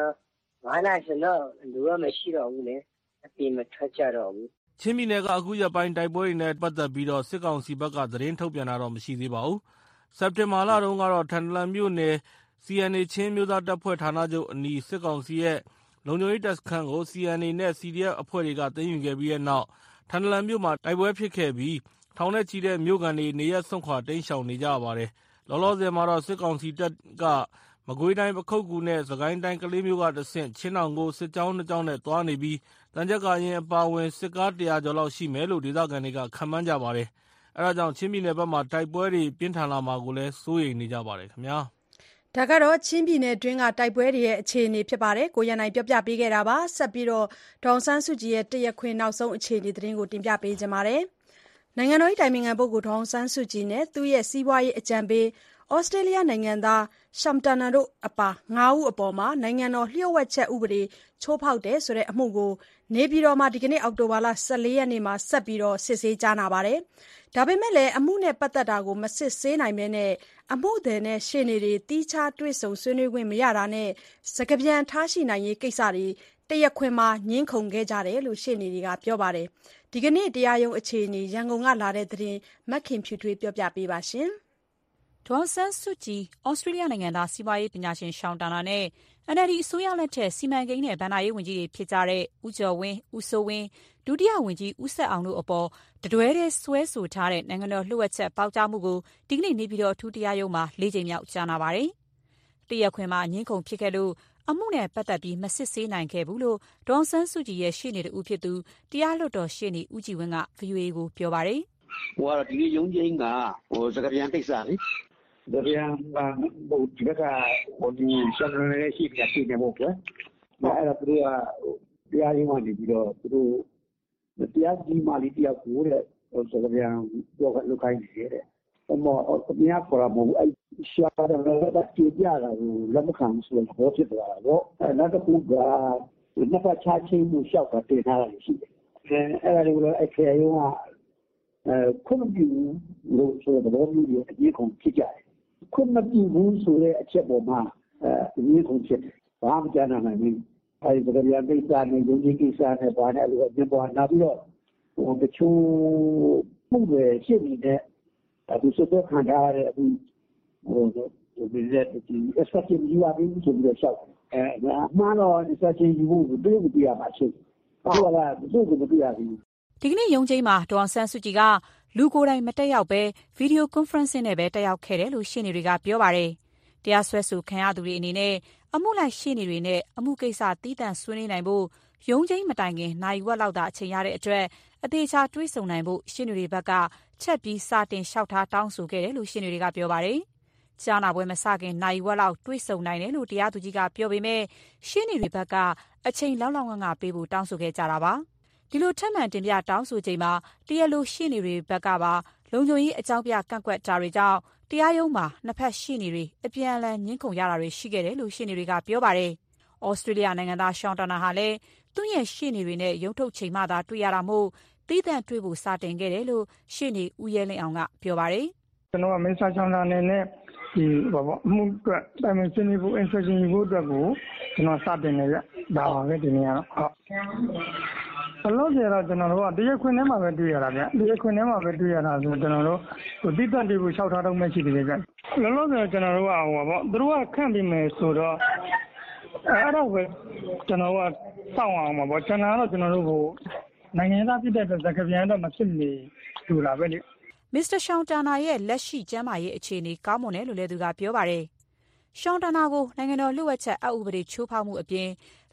9နာရီဆိုတော့လူကမရှိတော့ဘူးလေ။အပြင်မထွက်ကြတော့ဘူး။ချင်းပြည်နယ်ကအခုရက်ပိုင်းတိုက်ပွဲတွေနဲ့ပတ်သက်ပြီးတော့စစ်ကောင်စီဘက်ကသတင်းထုတ်ပြန်တာတော့မရှိသေးပါဘူး။စက်တင်ဘာလတုန်းကတော့ထန်တလန်မြို့နယ် CNA ချင်းမျိုးသားတပ်ဖွဲ့ဌာနချုပ်အနီးစစ်ကောင်စီရဲ့လုံခြုံရေးတပ်စခန်းကို CNA နဲ့ CDF အဖွဲ့တွေကသိမ်းယူခဲ့ပြီးတဲ့နောက်ထန်တလန်မြို့မှာတိုက်ပွဲဖြစ်ခဲ့ပြီးထောင်နဲ့ချီတဲ့မြို့ကန်တွေနေရပ်စွန့်ခွာတိမ်းရှောင်နေကြရပါတယ်။လောလောဆယ်မှာတော့စစ်ကောင်စီတပ်ကမကွေးတိုင်းပခုတ်ကူနဲ့စကိုင်းတိုင်းကလေးမျိုးကတဆင့်ချင်းတောင်ကိုစစ်ကြောင်း2ကြောင်းနဲ့သွားနေပြီးတန်ကြပ်ကာရင်အပါဝင်စစ်ကား100ကျော်လောက်ရှိမယ်လို့ဒေသခံတွေကခန့်မှန်းကြပါတယ်။အဲဒါကြောင့်ချင်းပြည်နယ်ဘက်မှာတိုက်ပွဲတွေပြင်းထန်လာမှာကိုလည်းစိုးရိမ်နေကြပါတယ်ခင်ဗျာ။ဒါကတော့ချင်းပြည်နယ်တွင်းကတိုက်ပွဲတွေရဲ့အခြေအနေဖြစ်ပါတယ်။ကိုရန်နိုင်ပြောပြပေးခဲ့တာပါ။ဆက်ပြီးတော့ဒေါန်ဆန်းစုကြည်ရဲ့တရက်ခွင်နောက်ဆုံးအခြေအနေသတင်းကိုတင်ပြပေးကြပါမယ်။နိုင်ငံတော်တိုင်ပင်ခံပုဂ္ဂိုလ်ဒေါန်ဆန်းစုကြည်နဲ့သူ့ရဲ့စီးပွားရေးအကြံပေးဩစတြေးလျနိုင်ငံသားရှမ်တန်နာတို့အပါ9ဦးအပေါ်နိုင်ငံတော်လျှို့ဝှက်ချက်ဥပဒေချိုးဖောက်တယ်ဆိုတဲ့အမှုကိုနေပြည်တော်မှာဒီကနေ့အောက်တိုဘာလ14ရက်နေ့မှာဆက်ပြီးစစ်ဆေးကြားနာပါတယ်။ဒါပေမဲ့လည်းအမှုနဲ့ပတ်သက်တာကိုမစစ်ဆေးနိုင်ဘဲနဲ့အမှုသည်နဲ့ရှေ့နေတွေတီးခြားတွေ့ဆုံဆွေးနွေးခွင့်မရတာနဲ့စကားပြန်ထားရှိနိုင်ရေးကိစ္စတွေတရားခွင်မှာငြင်းခုန်ခဲ့ကြတယ်လို့ရှေ့နေတွေကပြောပါတယ်။ဒီကနေ့တရားရုံးအခြေအနေရန်ကုန်ကလာတဲ့သတင်းမခင်ဖြူထွေးပြောပြပေးပါရှင်။ဒေါ်ဆန်းစုကြည်ဩစတြေးလျနိုင်ငံသားစီးပွားရေးပညာရှင်ရှောင်းတာနာနဲ့ NLD အစိုးရလက်ထက်စီမံကိန်းနဲ့ဘဏ္ဍာရေးဝန်ကြီးတွေဖြစ်ကြတဲ့ဦးကျော်ဝင်း၊ဦးစိုးဝင်းဒုတိယဝန်ကြီးဦးဆက်အောင်တို့အပေါ်တတွဲတည်းစွဲဆိုထားတဲ့နိုင်ငံတော်လျှို့ဝှက်ချက်ပေါက်ကြားမှုကိုဒီကနေ့နေပြည်တော်အထူးတရားရုံးမှာ4ကြိမ်မြောက်ကြားနာပါတယ်။တရားခွင်မှာငြင်းခုန်ဖြစ်ခဲ့လို့အမှုနဲ့ပတ်သက်ပြီးမစစ်ဆေးနိုင်ခဲ့ဘူးလို့ဒေါ်ဆန်းစုကြည်ရဲ့ရှေ့နေတူဖြစ်သူတရားလွှတ်တော်ရှေ့နေဦးကြည်ဝင်းက VOA ကိုပြောပါတယ်။ဟိုကတော့ဒီနေ့ရုံးချင်းကစကားပြန်ကိစ္စလေ။ဒါပြန်ဒီကဒီရှေ့နေရှိပြရှိနေဖို့ကအဲ့ဒါသူကတရားရုံးကနေပြီးတော့သူတို့တရားဒီမာလီတရားကိုတဲ့စကားပြန်တော့လောက်ခိုင်းနေတယ်။အမောတရားခေါ်တာမဟုတ်အဲ့ရှားတယ်လည်းကြည့်ကြတာကိုလက်မခံဆိုတော့ဖြစ်သွားတာပေါ့။နောက်တစ်ခုကနှစ်ဖက်ချချင်းမှုလျှောက်တာတင်ထားတာရှိတယ်။အဲ့ဒါတွေလည်းအခရာရုံးကခုနကလို့ဆိုတော့ဘယ်လိုမျိုးအကြီးကုန်ဖြစ်ကြတယ်ခုနကဘူးဆိုတဲ့အချက်ပေါ်မှာအကြီးကုန်ဖြစ်တယ်ဘာမှကြားနိုင်ဘူးအဲဒီကဗျာကိစ္စနဲ့ယုံကြည်ကိစ္စနဲ့ဘာနဲ့လို့ပြန်ပေါ်လာပြီးတော့ဟိုတချို့မှုတွေရှိနေတဲ့အခုစတော့ခံထားရတဲ့အခုဟိုဒီလက်ဒီ expectation ယူရပြီးဆိုပြီးတော့ရှောက်မှားတော့ expectation ယူဖို့တွေ့မတွေ့ရမှာရှိတယ်ဟုတ်လားသူ့ကိုမတွေ့ရဘူးဒီကနေ့ရုံးချိန်မှာဒေါ်ဆန်းစုကြည်ကလူကိုယ်တိုင်မတက်ရောက်ပဲဗီဒီယိုကွန်ဖရင့်နဲ့ပဲတက်ရောက်ခဲ့တယ်လို့ရှင်းနေတွေကပြောပါတယ်။တရားစွဲဆိုခံရသူတွေအနေနဲ့အမှုလိုက်ရှင်းနေတွေနဲ့အမှုကိစ္စတီးတန့်ဆွေးနွေးနိုင်ဖို့ရုံးချိန်မတိုင်ခင်နိုင်ဝက်လောက်သာအချိန်ရတဲ့အတွက်အသေးချာတွေးဆုံနိုင်ဖို့ရှင်းနေတွေဘက်ကချက်ပြီးစတင်လျှောက်ထားတောင်းဆိုခဲ့တယ်လို့ရှင်းနေတွေကပြောပါတယ်။ကြားနာပွဲမစခင်နိုင်ဝက်လောက်တွေးဆုံနိုင်တယ်လို့တရားသူကြီးကပြောပေမဲ့ရှင်းနေတွေဘက်ကအချိန်လောက်လောက်ငါပေးဖို့တောင်းဆိုခဲ့ကြတာပါ။ဒီလိုထပ်မံတင်ပြတောင်းဆိုချိန်မှာတရားလိုရှေ့နေတွေဘက်ကပါလုံခြုံရေးအကြောင်းပြကန့်ကွက်တာတွေကြောင့်တရားရုံးမှာနှစ်ဖက်ရှေ့နေတွေအပြန်အလှန်ညှင်းခုန်ရတာတွေရှိခဲ့တယ်လို့ရှေ့နေတွေကပြောပါတယ်။ဩစတြေးလျနိုင်ငံသားရှောင်းတနာဟာလည်းသူ့ရဲ့ရှေ့နေတွေနဲ့ရုံးထုတ်ချိန်မှသာတွေ့ရတာမို့တီးသန့်တွေ့ဖို့စတင်ခဲ့တယ်လို့ရှေ့နေဦးရဲလင်းအောင်ကပြောပါတယ်။ကျွန်တော်ကမစ္စတာရှောင်းတနာနဲ့ဒီဘာပေါ့အမှုအတွက်တိုင်ပင်ဆွေးနွေးဖို့ instruction ယူဖို့အတွက်ကိုကျွန်တော်စတင်နေကြဒါပါပဲဒီနေ့ကတော့ဘလို့ကြတော့ကျွန်တော်တို့ကတရားခွင်ထဲမှာပဲတွေ့ရတာဗျတရားခွင်ထဲမှာပဲတွေ့ရတာဆိုကျွန်တော်တို့ဟိုတိတက်တွေကိုလျှောက်ထားတော့မှရှိတယ်ဗျလောလောဆယ်ကျွန်တော်တို့ကဟိုပါပေါ့သူတို့ကခန့်ပြီးမယ်ဆိုတော့အဲ့တော့ပဲကျွန်တော်ကစောင့်အောင်ပါပေါ့ကျွန်တော်ကတော့ကျွန်တော်တို့ဟိုနိုင်ငံသားပြည်တဲ့စကားပြန်တော့မဖြစ်နေတူလာပဲလေမစ္စတာရှောင်းတာနာရဲ့လက်ရှိကျန်းမာရေးအခြေအနေကောင်းမွန်တယ်လို့လည်းသူကပြောပါတယ်ရှောင်းတာနာကိုနိုင်ငံတော်လျှို့ဝှက်ချက်အဥပဒေချိုးဖောက်မှုအပြင်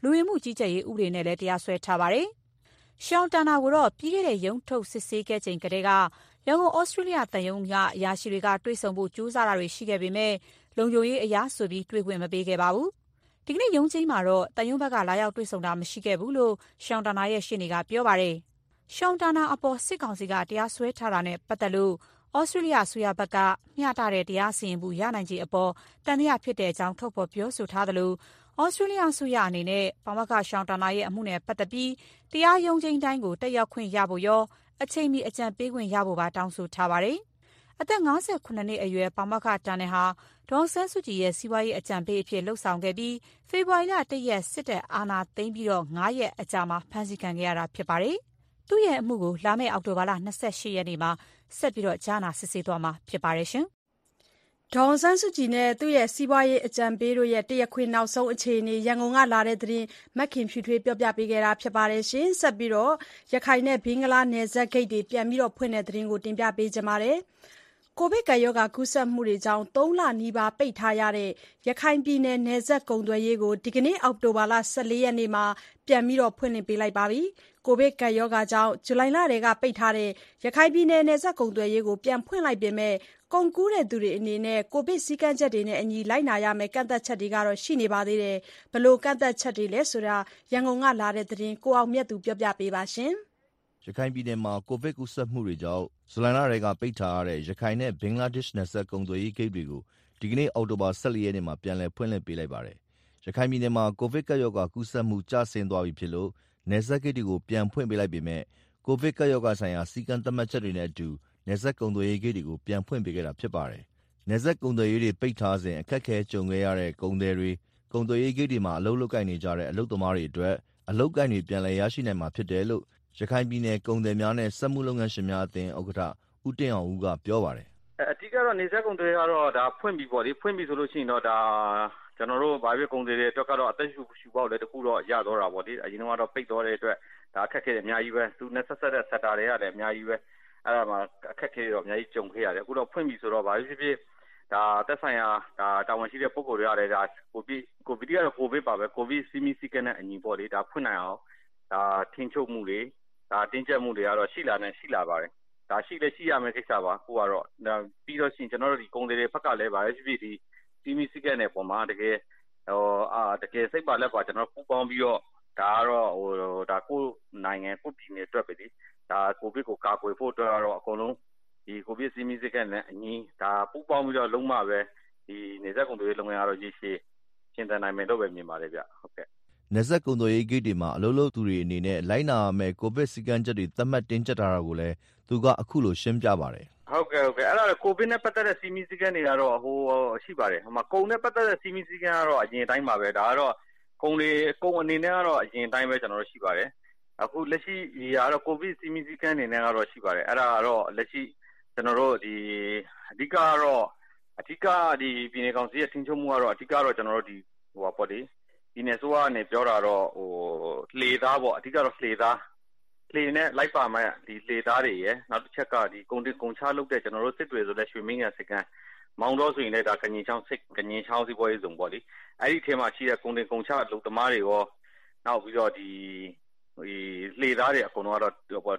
လူဝင်မှုကြီးကြပ်ရေးဥပဒေနဲ့လည်းတရားစွဲထားပါတယ်။ ရှောင်းတာနာကိုတော့ပြီးခဲ့တဲ့ရုံးထုတ်စစ်ဆေးခဲ့ချိန်ကတည်းကရန်ကုန်ဩစတြေးလျသံရုံးကအရာရှိတွေကတွေ့ဆုံဖို့ကြိုးစားတာတွေရှိခဲ့ပေမဲ့လုံခြုံရေးအရာဆိုပြီးတွေ့ခွင့်မပေးခဲ့ပါဘူး။ဒီကနေ့ရုံးချိန်းမှာတော့သံရုံးဘက်ကလာရောက်တွေ့ဆုံတာမရှိခဲ့ဘူးလို့ရှောင်းတာနာရဲ့ရှေ့နေကပြောပါတယ်။ရှောင်းတာနာအပေါ်စစ်ကောင်စီကတရားစွဲထားတာနဲ့ပတ်သက်လို့ဩစတြေးလျအစိုးရဘက်ကမျှတတဲ့တရားစီရင်မှုရနိုင်ခြေအပေါ်တန်တရားဖြစ်တဲ့အကြောင်းထုတ်ဖော်ပြောဆိုထားသလိုဩစတြေးလျအစိုးရအနေနဲ့ပါမောက္ခရှောင်းတာနာရဲ့အမှုနဲ့ပတ်သက်ပြီးတရားရုံးချိန်းတိုင်းကိုတက်ရောက်ခွင့်ရဖို့ရောအချိန်မီအကြံပေးခွင့်ရဖို့ပါတောင်းဆိုထားပါတယ်။အသက်58နှစ်အရွယ်ပါမောက္ခတာနယ်ဟာဒေါ်အောင်ဆန်းစုကြည်ရဲ့စီးပွားရေးအကြံပေးအဖြစ်လှုပ်ဆောင်ခဲ့ပြီးဖေဖော်ဝါရီလ1ရက်စစ်တပ်အာဏာသိမ်းပြီး9ရက်အကြာမှာဖမ်းဆီးခံခဲ့ရတာဖြစ်ပါတယ်။သူ့ရဲ့အမှုကိုလာမယ့်အောက်တိုဘာလ28ရက်နေ့မှာဆက်ပြီးကြားနာစစ်ဆေးသွားမှာဖြစ်ပါတယ်ရှင်။ဒေါ်အောင်ဆန်းစုကြည်နဲ့သူ့ရဲ့စီးပွားရေးအကြံပေးတို့ရဲ့တရားခွင်နောက်ဆုံးအခြေအနေရန်ကုန်ကလာတဲ့သတင်းမခင်ဖြူထွေးပြောပြပေးခဲ့တာဖြစ်ပါတယ်ရှင်။ဆက်ပြီးရခိုင်နဲ့ဘင်္ဂလားနယ်စပ်ဂိတ်တွေပြန်ပြီးဖွင့်တဲ့သတင်းကိုတင်ပြပေးကြပါမယ်။ကိုဗစ်ကပ်ရောဂါကူးစက်မှုတွေကြောင့်3လနီးပါးပိတ်ထားရတဲ့ရခိုင်ပြည်နယ်နယ်စပ်ကုန်သွယ်ရေးကိုဒီကနေ့အောက်တိုဘာလ14ရက်နေ့မှာပြန်ပြီးဖွင့်လှစ်ပေးလိုက်ပါပြီ။ကိုဗစ်ကပ်ရောဂါကြောင့်ဇူလိုင်လတည်းကပိတ်ထားတဲ့ရခိုင်ပြည်နယ်နယ်စပ်ကုန်သွယ်ရေးကိုပြန်ဖွင့်လိုက်ပေမဲ့ကုန်ကူးသူတွေအနေနဲ့ကိုဗစ်စည်းကမ်းချက်တွေနဲ့အညီလိုက်နာရမယ့်ကန့်သတ်ချက်တွေကတော့ရှိနေပါသေးတယ်။ဘယ်လိုကန့်သတ်ချက်တွေလဲဆိုတာရန်ကုန်ကလာတဲ့သတင်းကိုအောင်မြတ်သူပြောပြပေးပါရှင်။ရခိုင်ပြည်နယ်မှာကိုဗစ်ကူးစက်မှုတွေကြောင့်ဇူလိုင်လတည်းကပိတ်ထားရတဲ့ရခိုင်နဲ့ဘင်္ဂလားဒေ့ရှ်နယ်စပ်ကုန်သွယ်ရေးဂိတ်တွေကိုဒီကနေ့အောက်တိုဘာ14ရက်နေ့မှာပြန်လည်ဖွင့်လှစ်ပေးလိုက်ပါတယ်။ရခိုင်ပြည်နယ်မှာကိုဗစ်ကပ်ရောဂါကူးစက်မှုကျဆင်းသွားပြီဖြစ်လို့နယ်စပ်ဂိတ်တွေကိုပြန်ဖွင့်ပေးလိုက်ပေမဲ့ကိုဗစ်ကပ်ရောဂါဆိုင်ရာစည်းကမ်းသတ်မှတ်ချက်တွေနဲ့အတူနယ်စပ်ကုန်သွယ်ရေးဂိတ်တွေကိုပြန်ဖွင့်ပေးခဲ့တာဖြစ်ပါတယ်။နယ်စပ်ကုန်သွယ်ရေးတွေပိတ်ထားစဉ်အခက်အခဲကြုံခဲ့ရတဲ့ကုန်သည်တွေကုန်သွယ်ရေးဂိတ်တွေမှာအလုပ်လုပ်ကိုင်နေကြတဲ့အလုပ်သမားတွေအတွက်အလုပ်ကိုင်တွေပြန်လည်ရရှိနိုင်မှာဖြစ်တယ်လို့ရခိုင်ပြည်နယ်ကုန်သည်များနဲ့စက်မှုလုပ်ငန်းရှင်များအသင်းဥက္ကဋ္ဌဦးတင်အောင်ဦးကပြောပါတယ်။အဓိကတော့နေဆက်ကုန်သွယ်ကတော့ဒါဖွင့်ပြီပေါ့လေဖွင့်ပြီဆိုလို့ရှိရင်တော့ဒါကျွန်တော်တို့ဘာပဲကုန်သွယ်တဲ့အတွက်ကတော့အသက်ရှူပေါက်လည်းတခုတော့ရတော့တာပေါ့လေအရင်ကတော့ပိတ်သွားတဲ့အတွက်ဒါအခက်အခဲတွေအများကြီးပဲသူနဲ့ဆက်ဆက်တဲ့ဆက်တာတွေကလည်းအများကြီးပဲအဲ့ဒါမှအခက်အခဲတွေတော့အများကြီးကြုံခဲ့ရတယ်အခုတော့ဖွင့်ပြီဆိုတော့ဘာဖြစ်ဖြစ်ဒါသက်ဆိုင်ရာဒါတာဝန်ရှိတဲ့ပုဂ္ဂိုလ်တွေကလည်းဒါကိုဗစ်ကတော့ကိုဗစ်ပါပဲကိုဗစ်စီမီစီကနေအညီပေါ့လေဒါဖွင့်နိုင်အောင်ဒါထိန်းချုပ်မှုတွေဒါတင်းကျပ်မှုတွေကတော့ရှိလာပါတယ်ဒါရှိရမယ့်ကိစ္စပါကိုကတော့ပြီးတော့ရှင်ကျွန်တော်တို့ဒီကုန်တွေဘက်ကလည်းပါပဲဖြစ်ဖြစ်ဒီစီမီစီကနေပုံမှာတကယ်စိတ်ပါလက်ပါကျွန်တော်ပူပေါင်းပြီးတော့ဒါကတော့ဒါကိုနိုင်ငံကိုပြည်နယ်အတွက်ပဲလေဒါကိုဗစ်ကိုကာကွယ်ဖို့အတွက်ကတော့အကုန်လုံးဒီကိုဗစ်စီမီစီကနေအညီဒါပူပေါင်းပြီးတော့လုံးဝပဲဒီနေဆက်ကုန်တွေလုပ်ငန်းကတော့ရည်ရှည်ရှင်းတန်နိုင်မယ်လို့ပဲမြင်ပါတယ်ဗျဟုတ်ကဲ့နယ်စပ်ကုန်သွယ်ရေးဂိတ်တွေမှာအလုပ်လုပ်သူတွေအနေနဲ့လိုက်နာရမယ့်ကိုဗစ်စည်းကမ်းချက်တွေသတ်မှတ်တင်းကျပ်ထားတာကိုလည်းသူကအခုလိုရှင်းပြပါတယ်ဟုတ်ကဲ့အဲ့ဒါကိုဗစ်နဲ့ပတ်သက်တဲ့စီမီစီကံတွေကတော့ရှိပါတယ်ဟိုမှာကုန်နဲ့ပတ်သက်တဲ့စီမီစီကံကတော့အရင်တိုင်းပါပဲဒါကတော့ကုန်အနေနဲ့ကတော့အရင်တိုင်းပဲကျွန်တော်တို့ရှိပါတယ်အခုလက်ရှိဒီကတော့ကိုဗစ်စီမီစီကံအနေနဲ့ကတော့ရှိပါတယ်အဲ့ဒါကတော့လက်ရှိကျွန်တော်တို့ဒီအဓိကဒီပြည်နယ်ကောင်စီရဲ့ထင်ချုံမှုကတော့အဓိကတော့ကျွန်တော်တို့ဒီဟိုပါပေါ့ဒီဒီနယ်ဆိုကနေပြောတာတော့လှေသားပေါ့အဓိကတော့လှေနဲ့လိုက်ပါမယ်ဒီလှေသားတွေရယ်နောက်တစ်ချက်ကဒီကုန်ချလုပ်တဲ့ကျွန်တော်တို့စစ်တွေဆိုတဲ့ရွှေမင်းငယ်စကန်မောင်တော်ဆိုရင်လည်းဒါကငင်ချောင်းစီပွဲစုံပေါ့လေအဲ့ဒီထဲမှာရှိတဲ့ကုန်ချအလုပ်သမားတွေရောနောက်ပြီးတော့ဒီလှေသားတွေအကုန်လုံးကတော့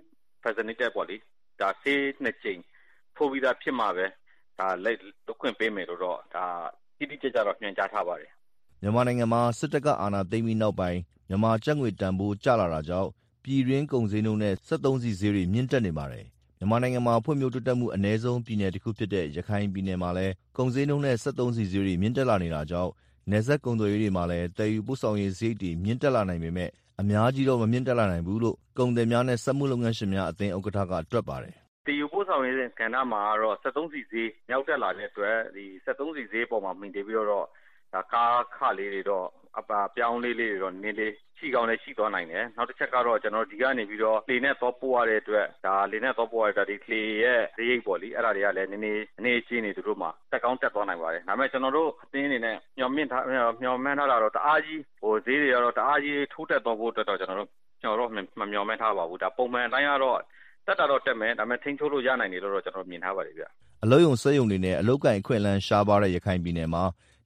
2 vaccinated ပေါ့လေဒါဆေး2ကြိမ်ထိုးပြီးသားဖြစ်မှာပဲဒါလက်လုပ်ခွင့်ပေးမယ်လို့တော့ဒါတိတိကျကျတော့ညွှန်ကြားထားပါတယ်မြန်မာနိုင်ငံမှာစစ်တပ်ကအာဏာသိမ်းပြီးနောက်ပိုင်းမြန်မာကျပ်ငွေတန်ဖိုးကျလာတာကြောင့်ပြည်တွင်းကုန်စည်နှုန်းနဲ့စက်သုံးဆီဈေးတွေမြင့်တက်နေပါတယ်။မြန်မာနိုင်ငံမှာဖွံ့ဖြိုးတိုးတက်မှုအနည်းဆုံးပြည်နယ်တစ်ခုဖြစ်တဲ့ရခိုင်ပြည်နယ်မှာလည်းကုန်စည်နှုန်းနဲ့စက်သုံးဆီဈေးတွေမြင့်တက်လာနေတာကြောင့်နယ်စပ်ကုန်သွယ်ရေးတွေမှာလည်းတည်ယူပို့ဆောင်ရေးဈေးတွေမြင့်တက်လာနိုင်ပေမဲ့အများကြီးတော့မမြင့်တက်လာနိုင်ဘူးလို့ကုန်သည်များနဲ့စက်မှုလုပ်ငန်းရှင်များအသင်းဥက္ကဋ္ဌကတွက်ပါတယ်တည်ယူပို့ဆောင်ရေးကဏ္ဍမှာတော့စက်သုံးဆီဈေးမြောက်တက်လာတဲ့အတွက်ဒီစက်သုံးဆီဈေးပေါ်မှာမှီတည်ပြီးတော့ဒါကားခလေးတွေတော့အပြောင်းလေးတွေတော့နည်းလေးရှိကောင်းလည်းရှိသွားနိုင်တယ်နောက်တစ်ချက်ကတော့ကျွန်တော်ဒီကနေပြီးတော့လေနဲ့တော့ပို့ရတဲ့အတွက်ဒါလေနဲ့တော့ပို့ရတဲ့ဒီလေရဲ့ဈေးရိတ်ပေါ့လေအဲ့ဒါတွေကလည်းနည်းနည်းချင်းနေသူတို့မှာတက်ကောင်းတက်သွားနိုင်ပါတယ်ဒါပေမဲ့ကျွန်တော်တို့အတင်းအနေနဲ့ညှော်မှန်းထားတာတော့တအားကြီးဈေးတွေကတော့တအားကြီးထိုးတက်သွားဖို့အတွက်တော့ကျွန်တော်တို့မမျှော်မှန်းထားပါဘူးဒါပုံမှန်အတိုင်းကတော့တက်တာတော့တက်မယ်ဒါပေမဲ့ထိန်းချုပ်လို့ရနိုင်တယ်လို့တော့ကျွန်တော်မြင်ထားပါတယ်ဗျအလုပ်ရုံစက်ရုံတွေနဲ့အလုပ်ကိုင်အခွင့်အလမ်းရှားပါတဲ့ရခိုင်ပြည်နယ်မှာ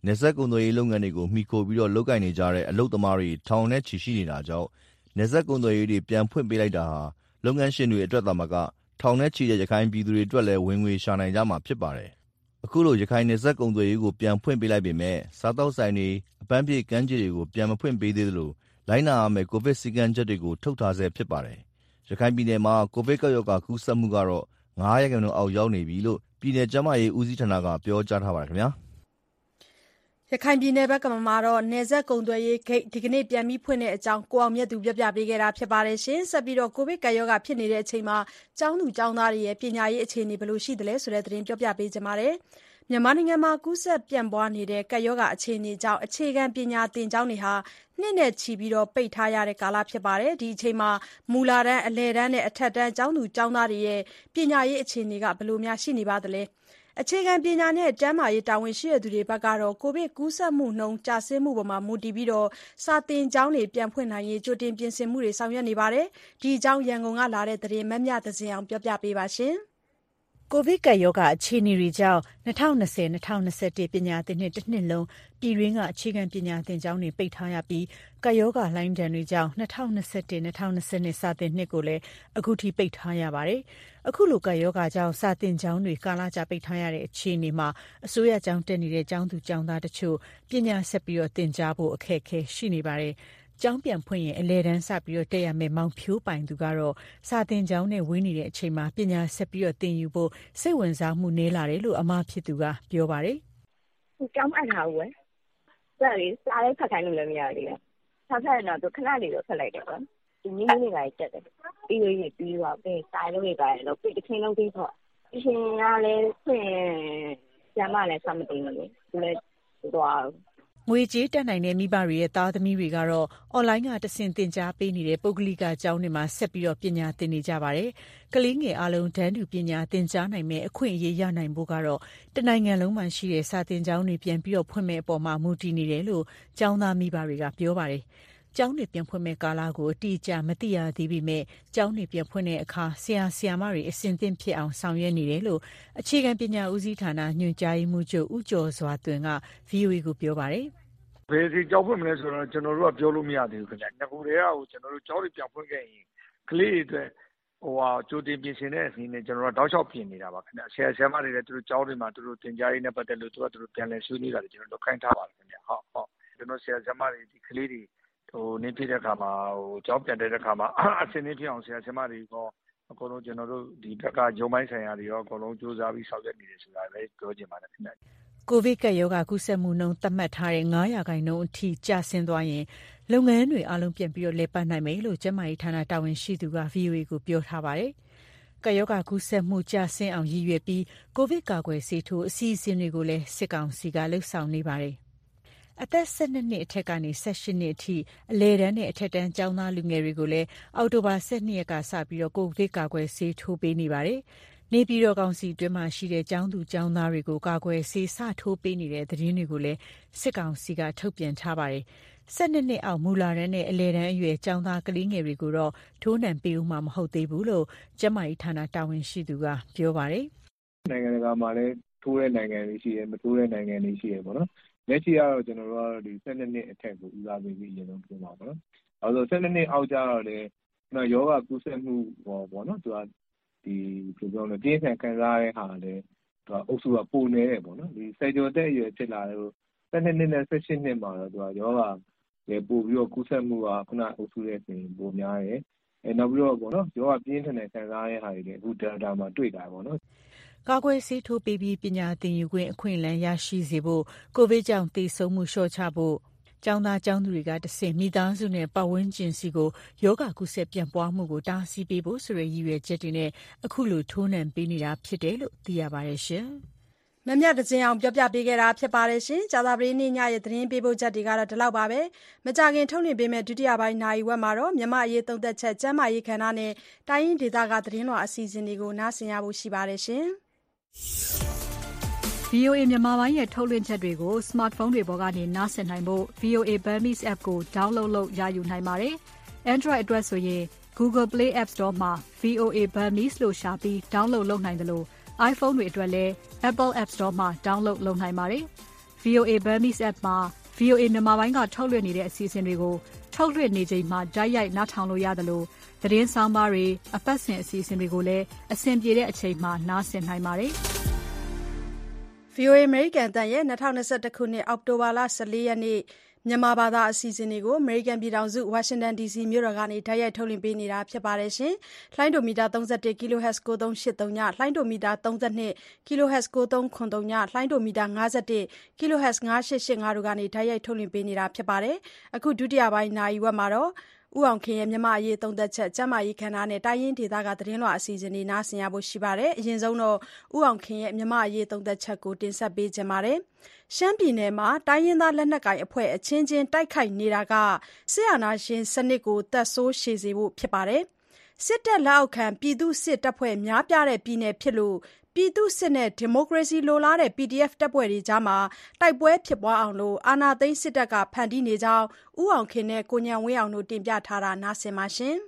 နယ်စပ်ကုန်သွယ်ရေးလုပ်ငန်းတွေကိုမှီခိုပြီးလုပ်ကိုင်နေကြတဲ့အလုပ်သမားတွေထောင်နဲ့ချီရှိနေတာကြောင့်နယ်စပ်ကုန်သွယ်ရေးတွေပြန်ဖွင့်ပေးလိုက်တာဟာလုပ်ငန်းရှင်တွေအတွက်သာမကထောင်နဲ့ချီတဲ့ရခိုင်ပြည်သူတွေအတွက်လည်းဝင်ငွေရှာနိုင်ကြမှာဖြစ်ပါတယ်။အခုလိုရခိုင်နယ်စပ်ကုန်သွယ်ရေးကိုပြန်ဖွင့်ပေးလိုက်ပေမဲ့စားသောက်ဆိုင်တွေအပန်းဖြေကမ်းခြေတွေကိုပြန်မဖွင့်ပေးသေးသလိုလိုင်းနာရမယ့်ကိုဗစ်စည်းကမ်းချက်တွေကိုထုတ်ထားဆဲဖြစ်ပါတယ်။ရခိုင်ပြည်နယ်မှာကိုဗစ်ကပ်ရောဂါကူးစက်မှုကတော့9% အောက်ရောက်နေပြီလို့ပြည်နယ်ကျန်းမာရေးဦးစီးဌာနကပြောကြားထားပါတယ်ခင်ဗျာ။ရခိုင်ပြည်နယ်ဘက်ကမှာတော့နယ်စပ်ကုန်သွယ်ရေးဂိတ်ဒီကနေ့ပြန်ပြီးဖွင့်တဲ့အကြောင်းကိုအောင်မြတ်သူပြောပြပေးခဲ့တာဖြစ်ပါတယ်ရှင်။ဆက်ပြီးကိုဗစ်ကပ်ရောဂါဖြစ်နေတဲ့အချိန်မှာကျောင်းသူကျောင်းသားတွေရဲ့ပညာရေးအခြေအနေဘယ်လိုရှိသလဲဆိုတဲ့သတင်းပြောပြပေးကြပါမယ်။မြန်မာနိုင်ငံမှာကူးစက်ပြန့်ပွားနေတဲ့ကပ်ရောဂါအခြေအနေကြောင့်အခြေခံပညာသင်ကျောင်းတွေဟာနှစ်နဲ့ချီပြီးပိတ်ထားရတဲ့ကာလဖြစ်ပါတယ်။ဒီအချိန်မှာမူလတန်းအလယ်တန်းနဲ့အထက်တန်းကျောင်းသူကျောင်းသားတွေရဲ့ပညာရေးအခြေအနေကဘယ်လိုများရှိနေပါသလဲ။အခြေခံပညာနဲ့ကျန်းမာရေးတာဝန်ရှိသူတွေဘက်ကတော့ကိုဗစ်ကူးစက်မှုနှုန်းကျဆင်းမှုပေါ်မှာမူတည်ပြီးစာသင်ကျောင်းတွေပြန်ဖွင့်နိုင်ရေးကြိုတင်ပြင်ဆင်မှုတွေဆောင်ရွက်နေပါတယ်။ဒီအကြောင်းရန်ကုန်ကလာတဲ့သတင်းမမြသဇင်အောင်ပြောပြပေးပါရှင်။ကိုဗစ်ကပ်ရောဂါအခြေအနေတွေကြောင့်2020-2021 ပညာသင်နှစ်တစ်နှစ်လုံးပြည်တွင်းကအခြေခံပညာသင်ကျောင်းတွေပိတ်ထားရပြီးကပ်ရောဂါလှိုင်းဒဏ်တွေကြောင့်2021-2022 စာသင်နှစ်ကိုလည်းအခုထိပိတ်ထားရပါတယ်။အခုလိုကပ်ရောဂါကြောင့်စာသင်ကျောင်းတွေကာလကြာပိတ်ထားရတဲ့အခြေအနေမှာအစိုးရကျောင်းတက်နေတဲ့ကျောင်းသူကျောင်းသားတချို့ပညာဆက်ပြီးသင်ကြားဖို့အခက်အခဲရှိနေပါတယ်။ကျောင်းပြန်ဖွင့်ရင်အလဲတန်းစပြီးတက်ရမယ်မောင်ဖြိုးပိုင်သူကတော့စာသင်ကျောင်းနဲ့ဝေးနေတဲ့အချိန်မှာပညာဆက်ပြီးသင်ယူဖို့စိတ်ဝင်စားမှုနည်းလာတယ်လို့အမဖြစ်သူကပြောပါတယ်။ကျောင်းအပ်ထားဘူး။စာရေးဖတ်ခိုင်းလို့လည်းမရသေးဘူး။ဖတ်ရင်တော့ခဏလေးတော့ဖတ်လိုက်တယ်ပေါ့။ဒီနည်းလေးကတက်တယ်။ပြီးတော့ပဲစာလို့ရပါတယ်လို့တစ်ချိန်လုံးပြီးတော့အရှင်ကလည်းဖွင့်ကျမလည်းစမသိဘူးလေ။သူလည်းတော့ငွေကြေးတက်နိုင်တဲ့မိဘတွေရဲ့သားသမီးတွေကတော့အွန်လိုင်းကတဆင့်သင်ကြားပေးနေတဲ့ပုဂ္ဂလိကကျောင်းတွေမှာဆက်ပြီးပညာသင်နေကြပါတယ်။ကလေးငယ်အလုံးတန်းတူပညာသင်ကြားနိုင်မယ့်အခွင့်အရေးရနိုင်ဖို့ကတော့တနိုင်ငံလုံးမှာရှိတဲ့စာသင်ကျောင်းတွေပြန်ပြီးဖွင့်မဲ့အပေါ်မှာမူတည်နေတယ်လို့ကျောင်းသားမိဘတွေကပြောပါတယ်။ကျောင်းတွေပြန်ဖွင့်မဲ့ကာလကိုအတိအကျမသိရသေးပေမဲ့ကျောင်းတွေပြန်ဖွင့်တဲ့အခါဆရာဆရာမတွေအစဉ်သင့်ဖြစ်အောင်ဆောင်ရွက်နေတယ်လို့အခြေခံပညာဦးစီးဌာနညွှန်ကြားရေးမှူးချုပ်ဦးကျော်စွာသွင်က VOA ကိုပြောပါတယ်။ဘယ်စီကြောက်ဖွင့်မလဲဆိုတော့ကျွန်တော်တို့ကပြောလို့မရသေးဘူးခင်ဗျ။ငကူတွေကကျွန်တော်တို့ကြောက်တွေပြန်ဖွင့်ခဲ့ရင်ကလေးတွေအတွက်ကြိုတင်ပြင်ဆင်တဲ့အစီအစဉ်ကျွန်တော်တို့တောက်လျှောက်ပြင်နေတာပါခင်ဗျ။ဆရာဆရာမတွေလည်းသူတို့ကျောင်းတွေမှာသူတို့သင်ကြားရေးနဲ့ပတ်သက်လို့သူတို့ပြန်လည်ဆွေးနွေးတာတွေကျွန်တော်တို့ခိုင်းထားပါတယ်ခင်ဗျ။ဟုတ်ကျွန်တော်ဆရာဆရာမတွေဒီကလေးတွေနေဖြစ်တဲ့အခါမှာကျောင်းပြန်တဲ့အခါမှာအစင်းနေဖြစ်အောင်ဆရာဆရာမတွေကအကုန်လုံးကျွန်တော်တို့ဒီဘက်ကဂျုံပိုင်းဆိုင်ရာတွေရောအကုန်လုံးစူးစမ်းပြီးဆောင်ရွက်နေတယ်ဆိုတာလည်းပြောချင်ပါတယ်ခင်ဗျ။ကိုဗစ်ကပ်ရောဂါကူးစက်မှုနှုန်းသတ်မှတ်ထားတဲ့9%အထိကျဆင်းသွားရင်လုပ်ငန်းတွေအားလုံးပြန်ပြီးလည်ပတ်နိုင်မယ်လို့ကျန်းမာရေးဌာနတာဝန်ရှိသူက VOA ကိုပြောထားပါတယ်။ကပ်ရောဂါကူးစက်မှုကျဆင်းအောင်ရည်ရွယ်ပြီးကိုဗစ်ကာကွယ်ဆေးထိုးအစီအစဉ်တွေကိုလည်းစစ်ကောင်စီကလှုပ်ဆောင်နေပါတယ်။အသက်12နှစ်အထက်ကနေ18နှစ်အထိအလယ်တန်းနဲ့အထက်တန်းကျောင်းသားလူငယ်တွေကိုလည်းအောက်တိုဘာ12ရက်ကစပြီးကိုဗစ်ကာကွယ်ဆေးထိုးပေးနေပါတယ်။နေပြည်တော်ကောင်စီတွင်းမှာရှိတဲ့ကျောင်းသူကျောင်းသားတွေကိုကာကွယ်ဆေးစထိုးပေးနေတဲ့သတင်းတွေကိုလည်းစစ်ကောင်စီကထုတ်ပြန်ထားပါတယ်။12နှစ်အောက်မူလာတန်းနဲ့အလယ်တန်းအရွယ်ကျောင်းသားကလေးငယ်တွေကိုတော့ထိုးနှံပေးဦးမှာမဟုတ်သေးဘူးလို့ကျန်းမာရေးဌာနတာဝန်ရှိသူကပြောပါတယ်။နိုင်ငံတကာမှာလည်းထိုးတဲ့နိုင်ငံတွေရှိတယ်မထိုးတဲ့နိုင်ငံတွေရှိတယ်ပေါ့နော်။လက်ရှိကတော့ကျွန်တော်တို့ကဒီ12နှစ်အထက်ကိုဦးစားပေးပြီးအရင်ဆုံးပြောပါပေါ့နော်။အဲဆို12နှစ်အောက်ကျတော့လေယောဂကူးစက်မှုပေါ့နော်သူကဒီပြောလို့ပြင်းထန်ခံစားရတဲ့ဟာလည်းအုပ်စုကပုံနေတယ်ပေါ့နော်ဒီဆယ်ကျော်တဲ့အရွယ်ဖြစ်လာလို့12နှစ်နဲ့18နှစ်မှာတော့သူကယောဂလေပို့ပြီးတော့ကူးစက်မှုကခုနအုပ်စုရဲ့ဆိုရင်ပိုများတယ်နောက်ပြီးတော့ပေါ့နော်ယောဂပြင်းထန်တဲ့ခံစားရတဲ့ဟာတွေလည်းအခု Delta မှာတွေ့တာပေါ့နော်ကာကွယ်ဆေးထိုးပေးပြီးပညာသင်ယူခွင့်အခွင့်အလမ်းရရှိစေဖို့ကိုဗစ်ကြောင့်သေဆုံးမှုလျှော့ချဖို့ကျောင်းသားကျောင်းသူတွေကတဆင့်မိသားစုနဲ့ပတ်ဝန်းကျင်စီကိုယောဂကုဆက်ပြန့်ပွားမှုကိုတားဆီးပေးဖို့ဆိုတဲ့ရည်ရွယ်ချက်တွေနဲ့အခုလိုထိုးနှံပေးနေတာဖြစ်တယ်လို့သိရပါတယ်ရှင်။မမြတစင်အောင်ပြောပြပေးခဲ့တာဖြစ်ပါတယ်ရှင်။ကြာသပတေးနေ့ညရဲ့သတင်းပေးပို့ချက်တွေကတော့ဒီလောက်ပါပဲ။မကြခင်ထုတ်လွှင့်ပေးမယ့်ဒုတိယပိုင်းနာရီဝက်မှာတော့မြမအရေးသုံးသက်ချက်ကျမ်းမာရေးခန္ဓာနဲ့တိုင်းရင်းဒေသကသတင်းတော်အစီအစဉ်တွေကိုနားဆင်ရဖို့ရှိပါတယ်ရှင်။ VOA မြန်မာပိုင်းရဲ့ထုတ်လွှင့်ချက်တွေကို smartphone တွေပေါ်ကနေနားဆင်နိုင်ဖို့ VOA Burmese app ကို download လုပ်ရယူနိုင်ပါတယ်။ Android အတွက်ဆိုရင် Google Play App Store မှာ VOA Burmese လို့ရှာပြီး download လုပ်နိုင်တယ်လို့ iPhone တွေအတွက်လည်း Apple App Store မှာ download လုပ်နိုင်ပါတယ်။ VOA Burmese app မှာ VOA မြန်မာပိုင်းကထုတ်လွှင့်နေတဲ့အစီအစဉ်တွေကိုထုတ်လွှင့်နေချိန်မှာတိုက်ရိုက်နားထောင်လို့ရတယ်လို့သတင်းဆောင်မတွေအပတ်စဉ်အစီအစဉ်တွေကိုလည်းအဆင်ပြေတဲ့အချိန်မှာနားဆင်နိုင်ပါတယ်။ VOA American တန်ရဲ့2021ခုနှစ်အောက်တိုဘာလ14ရက်နေ့မြန်မာဘာသာအစီအစဉ်တွေကို American ပြည်ထောင်စု Washington DC မြို့တော်ကနေတိုက်ရိုက်ထုတ်လွှင့်ပေးနေတာဖြစ်ပါတယ်ရှင်။လှိုင်းဒိုမီတာ31 kHz 9383ညလှိုင်းဒိုမီတာ32 kHz 9393ညလှိုင်းဒိုမီတာ51 kHz 9885တို့ကနေတိုက်ရိုက်ထုတ်လွှင့်ပေးနေတာဖြစ်ပါတယ်။အခုဒုတိယပိုင်းနာရီဝက်မှာတော့ဦးအောင်ခင်ရဲ့မြန်မာအရေးသုံးသက်ချက်ကျမ်းမာရေးခန္ဓာနဲ့တိုင်းရင်းဒေသကသတင်းလွှာအစီအစဉ်တွေနားဆင်ရဖို့ရှိပါတယ်။အရင်ဆုံးတော့ဦးအောင်ခင်ရဲ့မြန်မာအရေးသုံးသက်ချက်ကိုတင်ဆက်ပေးခြင်းပါတယ်။ရှမ်းပြည်နယ်မှာတိုင်းရင်းသားလက်နက်ကိုင်အဖွဲ့အချင်းချင်းတိုက်ခိုက်နေတာကစစ်အာဏာရှင်စနစ်ကိုသက်ဆိုးရှည်စေဖို့ဖြစ်ပါတယ်။စစ်တပ်လက်အောက်ခံပြည်သူ့စစ်တပ်ဖွဲ့များပြားတဲ့ပြည်နယ်ဖြစ်လို့ပြည်သူ့စစ်နဲ့ဒီမိုကရေစီလိုလားတဲ့ PDF တပ်ဖွဲ့တွေကြားမှာတိုက်ပွဲဖြစ်ပွားအောင်အာဏာသိမ်းစစ်တပ်ကဖန်တီးနေကြောင်းဦးအောင်ခင်နဲ့ကိုဉာဏ်ဝင်းအောင်တို့တင်ပြထားတာနားဆင်ပါရှင်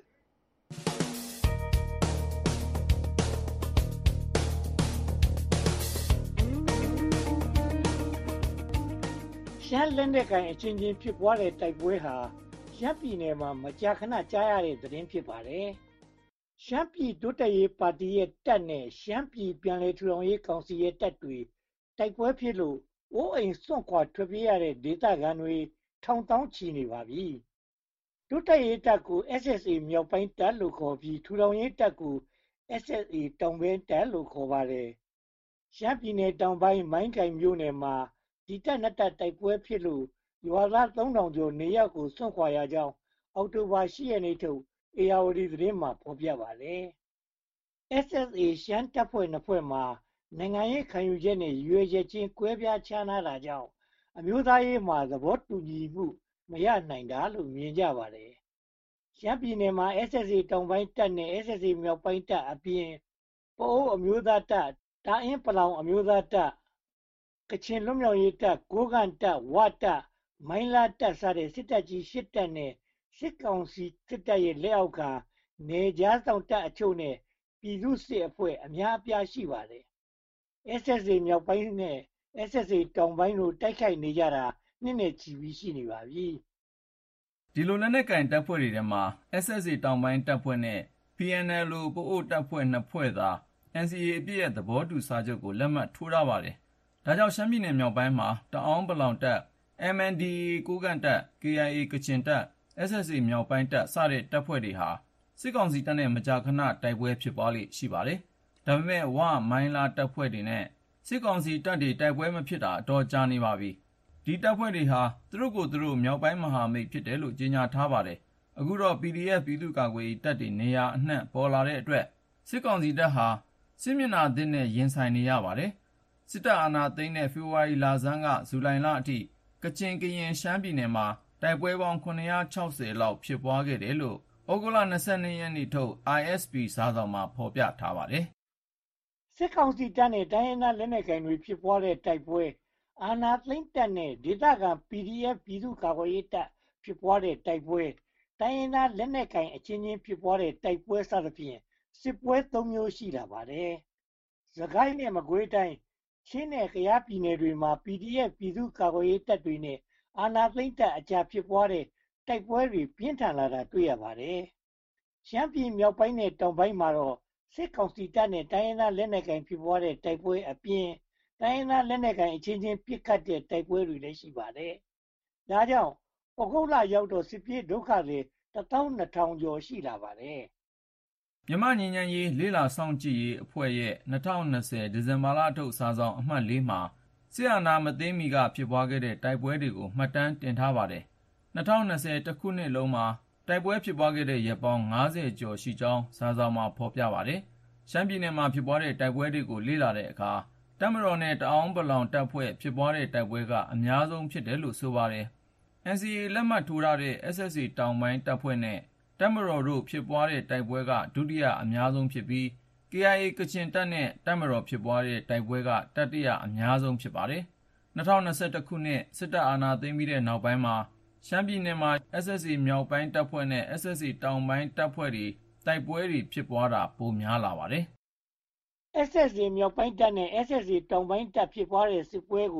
။ရှမ်းလက်နက်ကိုင်အချင်းချင်းဖြစ်ပွားတဲ့တိုက်ပွဲဟာရှမ်းပြည်နယ်မှာမကြာခဏကြားရတဲ့သတင်းဖြစ်ပါတယ်။ရှမ်းပြည်တိုးတက်ရေးပါတီရဲ့တပ်နဲ့ရှမ်းပြည်ပြန်လည်ထူထောင်ရေးကောင်စီရဲ့တပ်တွေတိုက်ပွဲဖြစ်လို့အိုးအိမ်စွန့်ခွာထွက်ပြေးရတဲ့ဒေသခံတွေထောင်တောင်းချီနေပါပြီ။တိုးတက်ရေးတပ်ကို SSA မြောက်ပိုင်းတပ်လို့ခေါ်ပြီးထူထောင်ရေးတပ်ကို SSA တောင်ပိုင်းတပ်လို့ခေါ်ပါတယ်။ရှမ်းပြည်နယ်တောင်ပိုင်းမိုင်းကိုင်မြို့နယ်မှာဒီတပ်နှစ်တပ်တိုက်ပွဲဖြစ်လို့ရွာသား3000ကျော်နေရပ်ကိုစွန့်ခွာရကြောင်းအောက်တိုဘာ10ရက်နေ့ထုတ်ဧရာဝတီသတင်းမှာဖော်ပြပါတယ်။ SSA ရှမ်းတပ်ဖွဲ့နှစ်ဖွဲ့မှာနိုင်ငံရေးခံယူချက်နဲ့ရွေချက်ချင်းကွဲပြားခြားနားတာကြောင့်အမျိုးသားရေးမှာသဘောတူညီမှုမရနိုင်တာလို့မြင်ကြပါတယ်။ရှမ်းပြည်နယ်မှာ SSA တောင်ပိုင်းတပ်နဲ့ SSA မြောက်ပိုင်းတပ်အပြင်ပအိုးအမျိုးသားတပ်တာအင်းပလောင်အမျိုးသားတပ်ကချင်လွတ်မြောက်ရေးတပ်ကိုးကန့်တပ်ဝတပ်မိုင်းလားတပ်စတဲ့စစ်တပ်ကြီး၈တပ်နဲ့စစ်ကောင်စီစစ်တပ်ရဲ့လက်အောက်ခံနေကြားဆောင်တပ်အချို့နဲ့ပြည်သူ့စစ်အဖွဲ့အများအပြားရှိပါတယ်။ SSA မြောက်ပိုင်းနဲ့ SSA တောင်ပိုင်းတို့တိုက်ခိုက်နေကြတာနှစ်နဲ့ချီပြီးရှိနေပါပြီ။ဒီလိုလက်နက်ကင်တပ်ဖွဲ့တွေထဲမှာ SSA တောင်ပိုင်းတပ်ဖွဲ့နဲ့ PNLO ပအို့တပ်ဖွဲ့နှစ်ဖွဲ့သာ NCA အပစ်ရပ်သဘောတူစာချုပ်ကိုလက်မှတ်ထိုးထားပါတယ်။ဒါကြောင့်ရှမ်းပြည်နယ်မြောက်ပိုင်းမှာတအောင်းပလောင်တပ် MNDAA ကိုးကန့်တပ် KIA ကချင်တပ် SSA မြောက်ပိုင်းတပ်စတဲ့တပ်ဖွဲ့တွေဟာစစ်ကောင်စီတပ်နဲ့မကြာခဏတိုက်ပွဲဖြစ်ပွားလေ့ရှိပါတယ်။ဒါပေမဲ့ဝမိုင်းလားတပ်ဖွဲ့တွေနဲ့စစ်ကောင်စီတပ်တွေတိုက်ပွဲမဖြစ်တာအတော်ကြာနေပါပြီ။ဒီတပ်ဖွဲ့တွေဟာသူတို့ကိုယ်သူတို့မြောက်ပိုင်းမဟာမိတ်ဖြစ်တယ်လို့ကြေညာထားပါတယ်။အခုတော့ PDF ပြည်သူ့ကာကွယ်ရေးတပ်တွေနေရာအနှံ့ပေါ်လာတဲ့အတွက်စစ်ကောင်စီတပ်ဟာစစ်မျက်နှာသစ်နဲ့ရင်ဆိုင်နေရပါတယ်။စစ်တပ်အာဏာသိမ်းတဲ့ဖေဖော်ဝါရီလဆန်းကဇူလိုင်လအထိကချင်ကရင်ရှမ်းပြည်နယ်မှာတိုက်ပွဲပေါင်း960လောက်ဖြစ်ပွားခဲ့တယ်လို့ဩဂုတ်လ22ရက်နေ့ထုတ် ISP စာစောင်မှာဖော်ပြထားပါတယ်။စစ်ကောင်စီတပ်နဲ့တိုင်းရင်းသားလက်နက်ကိုင်တွေဖြစ်ပွားတဲ့တိုက်ပွဲအာဏာသိမ်းတပ်နဲ့ဒေသခံ PDF ပြည်သူ့ကာကွယ်ရေးတပ်ဖြစ်ပွားတဲ့တိုက်ပွဲတိုင်းရင်းသားလက်နက်ကိုင်အချင်းချင်းဖြစ်ပွားတဲ့တိုက်ပွဲစသဖြင့်စစ်ပွဲ3မျိုးရှိလာပါတယ်။စကိုင်းနဲ့မကွေးတိုင်းချင်းနဲ့ကယားပြည်နယ်တွေမှာ PDF ပြည်သူ့ကာကွယ်ရေးတပ်တွေနဲ့အာဏာသိမ်းတပ်အကြားဖြစ်ပွားတဲ့တိုက်ပွဲတွေပြင်းထန်လာတာတွေ့ရပါတယ်။ရှမ်းပြည်မြောက်ပိုင်းနဲ့တောင်ပိုင်းမှာတော့စစ်ကောင်စီတပ်နဲ့တိုင်းရင်းသားလက်နက်ကိုင်ဖြစ်ပွားတဲ့တိုက်ပွဲအပြင်တိုင်းရင်းသားလက်နက်ကိုင်အချင်းချင်းပစ်ခတ်တဲ့တိုက်ပွဲတွေလည်းရှိပါတယ်။ဒါကြောင့်ဩဂုတ်လရောက်တော့စစ်ပြေးဒုက္ခတွေ12000ကျော်ရှိလာပါတယ်။မြန်မာငြိမ်းချမ်းရေးလေ့လာစောင့်ကြည့်ရေးအဖွဲ့ရဲ့2020ဒီဇင်ဘာလထုတ်စာဆောင်အမှတ်4မှာစစ်အာဏာမသိမ်းမီကဖြစ်ပွားခဲ့တဲ့တိုက်ပွဲတွေကိုမှတ်တမ်းတင်ထားပါတယ်။2020တစ်ခုနှစ်လုံးမှာတိုက်ပွဲဖြစ်ပွားခဲ့တဲ့ရက်ပေါင်း90ကျော်ရှိကြောင်းစာဆောင်မှာဖော်ပြပါတယ်။ရှမ်းပြည်နယ်မှာဖြစ်ပွားတဲ့တိုက်ပွဲတွေကိုလေ့လာတဲ့အခါတပ်မတော်နဲ့တအောင်းပလောင်တပ်ဖွဲ့ဖြစ်ပွားတဲ့တိုက်ပွဲကအများဆုံးဖြစ်တယ်လို့ဆိုပါတယ်။ NCA လက်မှတ်ထိုးထားတဲ့ SSA တောင်ပိုင်းတပ်ဖွဲ့နဲ့တပ်မတော်တို့ဖြစ်ပွားတဲ့တိုက်ပွဲကဒုတိယအများဆုံးဖြစ်ပြီး KIA ကချင်တပ်နဲ့တပ်မတော်ဖြစ်ပွားတဲ့တိုက်ပွဲကတတိယအများဆုံးဖြစ်ပါတယ်။2021ခုနှစ်စစ်တပ်အာဏာသိမ်းပြီးတဲ့နောက်ပိုင်းမှာရှမ်းပြည်နယ်မှာ SSA မြောက်ပိုင်းတပ်ဖွဲ့နဲ့ SSA တောင်ပိုင်းတပ်ဖွဲ့တွေတိုက်ပွဲတွေဖြစ်ပွားတာပိုများလာပါတယ်။ SSA မြောက်ပိုင်းတပ်နဲ့ SSA တောင်ပိုင်းတပ်ဖြစ်ပွားတဲ့စစ်ပွဲကို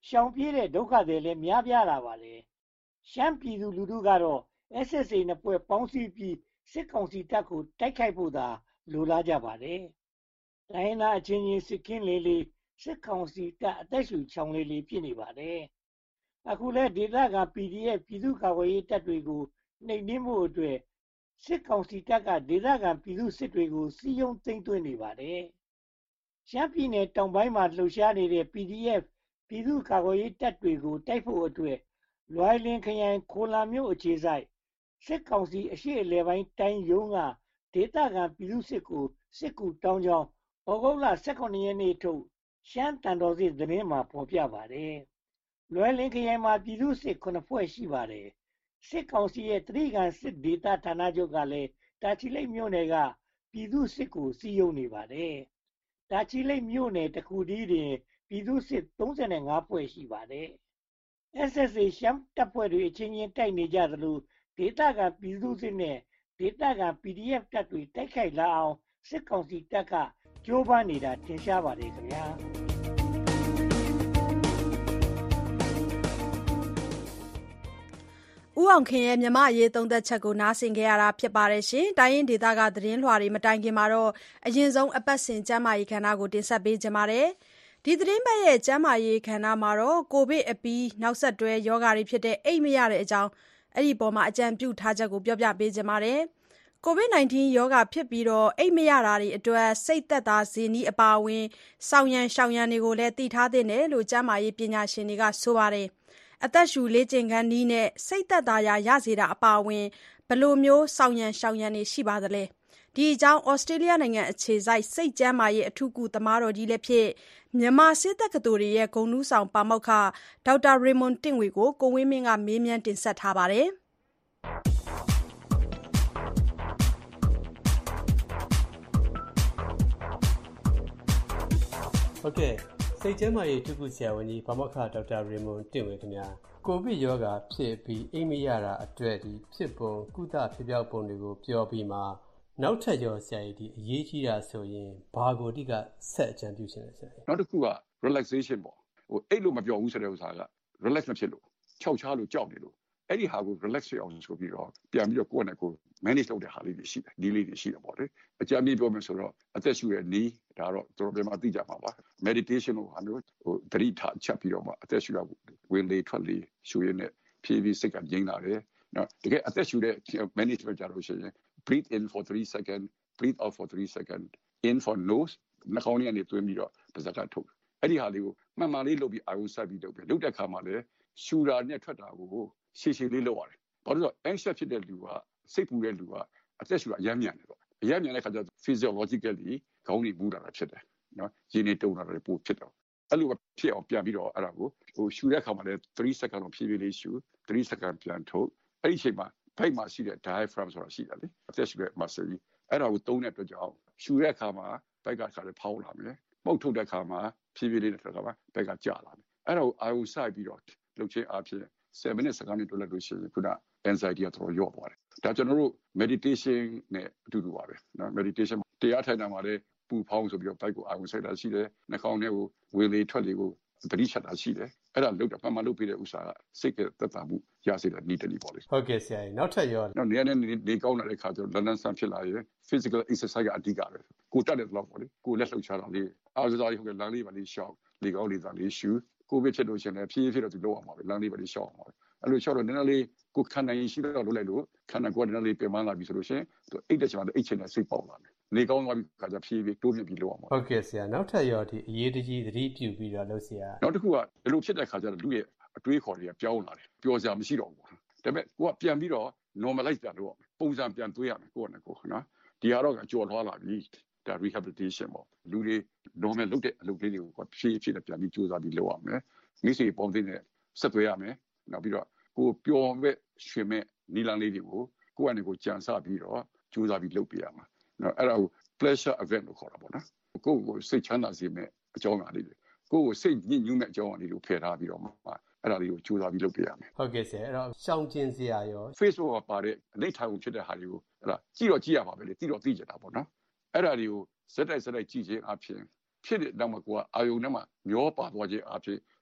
ရှောင်ပြေးတဲ့ဒုက္ခတွေလည်းများပြားလာပါတယ်ရှမ်းပြည်သူလူထုကတော့ SSA နှစ်ဖွဲ့ပေါင်းစည်းပြီးစစ်ကောင်စီတပ်ကိုတိုက်ခိုက်ဖို့သာလိုလားကြပါတယ်တိုင်းနာအချင်းချင်းစစ်ကင်းလေးလေးစစ်ကောင်စီတပ်အသက်ရှူချောင်လေးလေးဖြစ်နေပါတယ်အခုလဲဒေသခံ PDF ပြည်သူ့ကာကွယ်ရေးတပ်တွေကိုနှိမ်နင်းမှုအတွက်စစ်ကောင်စီတပ်ကဒေသခံပြည်သူစစ်တွေကိုစီးရုံးသိမ်းသွင်းနေပါတယ်ရှမ်းပြည်နယ်တောင်ပိုင်းမှာလှုပ်ရှားနေတဲ့ PDF ပြည်သူ့ကာကွယ်ရေးတပ်တွေကိုတိုက်ဖို့အတွက်လွိုင်လင်ခရိုင်ခိုလံမြို့အခြေစိုက်စစ်ကောင်စီအရှိအလဲပိုင်းတိုင်းရုံးကဒေသခံပြည်သူစစ်ကိုစစ်ကူတောင်းကြောင်းဩဂုတ်လ18ရက်နေ့ထုတ်ရှမ်းတန်တော်စစ်သတင်းမှာဖော်ပြပါတယ်။လွိုင်လင်ခရိုင်မှာပြည်သူစစ်9ဖွဲ့ရှိပါတယ်။စစ်ကောင်စီရဲ့တတိကံစစ်ဒေသဌာနချုပ်ကလည်းတာချီလိတ်မြို့နယ်ကပြည်သူစစ်ကိုစီးရုံးနေပါတယ်။တာချီလိတ်မြို့နယ်တခုတည်းတွင်ပြည်သူစစ်35ဖွဲ့ရှိပါတယ်။ SSA ရှမ်းတပ်ဖွဲ့တွေအချင်းချင်းတိုက်နေကြသလိုဒေသခံပြည်သူစစ်နဲ့ဒေသခံ PDF တပ်တွေတိုက်ခိုက်လာအောင်စစ်ကောင်စီတပ်ကကြိုးပမ်းနေတာထင်ရှားပါတယ်ခင်ဗျာဦးအောင်ခင်ရဲ့မြမအရေးသုံးသက်ချက်ကိုနားဆင်ခဲ့ရတာဖြစ်ပါတယ်ရှင်။တိုင်းရင်းဒေသကသတင်းလွှာတွေမတိုင်ခင်မှာတော့အရင်ဆုံးအပတ်စဉ်ကျမ်းမာရေးခန္ဓာကိုတင်ဆက်ပေးကြပါမယ်။ဒီသတင်းပတ်ရဲ့ကျမ်းမာရေးခန္ဓာမှာတော့ကိုဗစ်အပြီးနောက်ဆက်တွဲယောဂါတွေဖြစ်တဲ့အိတ်မရတဲ့အကြောင်းအဲ့ဒီပေါ်မှာအကြံပြုထားချက်ကိုပြောပြပေးကြပါမယ်။ COVID-19 ရောဂါဖြစ်ပြီးအိတ်မရတာတွေအတွက်စိတ်သက်သာစေနည်းအပါအဝင်ဆောင်ရန်ရှောင်ရန်တွေကိုလည်းသိထားသင့်တယ်လို့ကျန်းမာရေးပညာရှင်တွေကဆိုပါတယ်။အသက်ရှူလေ့ကျင့်ခန်းနည်းနဲ့စိတ်သက်သာရာရစေတာအပါအဝင်ဘယ်လိုမျိုးဆောင်ရန်ရှောင်ရန်တွေရှိပါသလဲ။ဒီအကြောင်းဩစတြေးလျနိုင်ငံအခြေစိုက်စိတ်ကျန်းမာရေးအထူးကုသမားတော်ကြီးလည်းဖြစ်မြန်မာစစ်တက္ကသိုလ်ရဲ့ဂုဏ်ထူးဆောင်ပါမောက္ခဒေါက်တာရေမွန်တင့်ဝေကိုကိုဝင်းမင်းကမေးမြန်းတင်ဆက်ထားပါတယ်။ဟုတ်ကဲ့စိတ်ကျန်းမာရေးတုကုဆရာဝန်ကြီးဘာမောက္ခဒေါက်တာရေမွန်တင့်ဝေခင်ဗျာကိုဗစ်ရောဂါဖြစ်ပြီးအိမ်မရတာအတွက်ဒီဖြစ်ပုံကုသဖြစ်ပြောက်ပုံတွေကိုပြောပြီးမှနောက်ထပ်ရောဆရာကြီးဒီအရေးကြီးတာဆိုရင်ဘာကိုအဓိကဆက်အကြံပြုရှင်လဲဆရာကြီးနောက်တစ်ခုက relaxation ပေါ့အိတ်လို့မပြောဘူးဆိုတဲ့ဥစ္စာက relax မဖြစ်လို့ခြောက်ချားလို့ကြောက်နေလို့အဲ့ဒီဟာကို relax ဖြစ်အောင်ဆိုပြီးတော့ပြန်ပြီးတော့ကိုယ့်နဲ့ကိုယ် manage လုပ်တဲ့ဟာလေးတွေရှိတယ်ဒီလေးတွေရှိတယ်ပေါ့လေအကြမ်းပြေပြောမယ်ဆိုတော့အသက်ရှူရဲ့နီးဒါတော့တော်တော်ပြန်မှသိကြမှာပါ meditation ကိုအမျိုးသတိထားချက်ပြီးတော့မှအသက်ရှူရဝင်လေထွက်လေရှူရင်းနဲ့ဖြည်းဖြည်းစိတ်ကငြိမ်လာတယ်နော်တကယ်အသက်ရှူတဲ့ management ကြလို့ရှိရင် breathe in for 3 seconds breathe out for 3 seconds in for nose နှာခေါင်းထဲကနေသွင်းပြီးတော့ပါးစပ်ကထုတ်အဲ့ဒီဟာလေးကိုမှန်မှန်လေးလုပ်ပြီးအာရုံစိုက်ပြီးလုပ်တဲ့အခါမှာလည်းရှူတာနဲ့ထွက်တာကိုရှည်ရှည်လေးလုပ်ရတယ်ဘာလို့လဲဆိုတော့ anxious ဖြစ်တဲ့လူကစိတ်ပူတဲ့လူကအသက်ရှူတာအများမြန်တယ်ပေါ့အများမြန်တဲ့ခါကျတော့ physiologically ခေါင်းကြီးမူးလာတာဖြစ်တယ်နော်ရင်းနေတုံတာလည်းပိုဖြစ်တော့အဲ့လိုဖြစ်အောင်ပြန်ပြီးတော့အဲ့ဒါကိုရှူတဲ့အခါမှာလည်း3 second တော့ဖြည်းဖြည်းလေးရှူ3 second ပြန်ထုတ်အဲ့ဒီအချိန်မှာဖိတ်မှာရှိတဲ့ diaphragm ဆိုတာရှိတယ်လေအသက်ရှူတဲ့ muscle ကြီးအဲ့ဒါကိုသုံးတဲ့အတွက်ကြောင့်ရှူတဲ့အခါမှာဘက်ကခါလေးဖောင်းလာမယ်ပုတ်ထုတ်တဲ့အခါမှာဖြည်းဖြည်းလေးနဲ့ထွက်တာပါဘက်ကကျလာမယ်အဲ့ဒါကိုအာရုံစိုက်ပြီးတော့လှုပ်ချင်းအားဖြင့်7 minutes စကားနဲ့တွေ့လိုက်လို့ရှိရင်ခုန anxiety ကတော့ရော့သွားတယ်ဒါကျွန်တော်တို့ meditation နဲ့အတူတူပါပဲနော် meditation တရားထိုင်တာမှာလည်းပူဖောင်းဆိုပြီးတော့ဘက်ကိုအာရုံစိုက်တာရှိတယ်နှာခေါင်းထဲကိုဝင်လေထွက်လေကိုသတိချက်တာရှိတယ်အဲ့ဒါလုပ်တာမှန်မှန်လုပ်ပြီးတဲ့ဥစ္စာကစိတ်ကသက်သာမှုရစေတဲ့နည်းတနည်းပေါ့လေဟုတ်ကဲ့ဆရာကြီးနောက်ထပ်ရောနောက်နေရာနဲ့နေကောင်းလာတဲ့ခါကျတော့လန်ဒန်ဆန်ဖြစ်လာရင် physical exercise ကအဓိကပဲကိုတက်တဲ့လောက်ပေါ့လေကိုလက်လှုပ်ရှားတာလေးအားကစားလေးဟုတ်ကဲ့လမ်းလေးပါလေးရှောက်လေကောင်းလေသာလေးရှူကိုဗစ်ဖြစ်လို့ရှိရင်လည်းဖြည်းဖြည်းတော့သူလုပ်အောင်ပါပဲလမ်းလေးပါလေးရှောက်အောင်ပါပဲအဲ့လိုရှောက်တော့နည်းနည်းလေးကိုခန္ဓာရင်ရှိတော့လုပ်လိုက်လို့ခန္ဓာကိုယ်ကနည်းနည်းလေးပြင်ပန်းလာပြီဆိုလို့ရှိရင်သူအိတ်တဲ့ချိန်မှာအိတ်ချင်တဲ့စိတ်ပေါက်လာတယ်နေကောင်းသွားပြီခါကျဖြည်းဖြည်းတိုးမြင့်ပြီးလုပ်အောင်ပါဟုတ်ကဲ့ဆရာနောက်ထပ်ရောဒီအရေးတကြီးသတိပြုပြီးတော့လုပ်ဆရာနောက်တစ်ခုကဒီလိုဖြစ်တဲ့ခါကျတော့လူရဲ့အတွေးခေါ်တွေကပြောင်းလာတယ်ပျော်စရာမရှိတော့ဘူးဒါပေမဲ့ကိုကပြန်ပြီးတော့ normalize ပြန်လုပ်အောင်ပုံစံပြန်တွေးရမယ်ကိုယ့်နဲ့ကိုယ်နော်ဒီဟာတော့ကြော်လွှားလာပြီဒါ rehabilitation ပေါ့လူတွေ normal လုပ်တဲ့အလုပ်လေးတွေကိုဖြည်းဖြည်းနဲ့ပြန်ပြီးကြိုးစားပြီးလုပ်အောင်မယ်မိစေပုံသိနဲ့ဆက်သွယ်ရမယ်နောက်ပြီးတော့ကိုပျော်မဲ့ရွှင်မဲ့နီလန်းလေးတွေကိုကိုယ့်အနေကိုကြံစပြီးတော့ကြိုးစားပြီးလုပ်ပြရမှာနော်အဲ့ဒါကို pleasure event လို့ခေါ်တာပေါ့နော်ကိုယ့်ကိုစိတ်ချမ်းသာစေမဲ့အကြောင်းအရာလေးတွေကိုယ့်ကိုစိတ်ညစ်ညူးမဲ့အကြောင်းအရာလေးကိုဖယ်ထားပြီးတော့မှအဲ့ဒါလေးကိုကြိုးစားပြီးလုပ်ပြရမယ်ဟုတ်ကဲ့ဆရာအဲ့တော့ရှောင်ကျဉ်စရာရော Facebook မှာပါတဲ့အနိဋ္ဌာရုံဖြစ်တဲ့ဟာတွေကိုအဲ့ဒါကြည့်တော့ကြည့်ရပါပဲလေသိတော့သိကြတာပေါ့နော်အဲ့ဒါတွေကိုစက်တိုက်ကြည့်ခြင်းအပြင်ဖြစ်တဲ့နောက်မှာကိုကအာယုံထဲမှာမျောပါသွားခြင်းအပြင်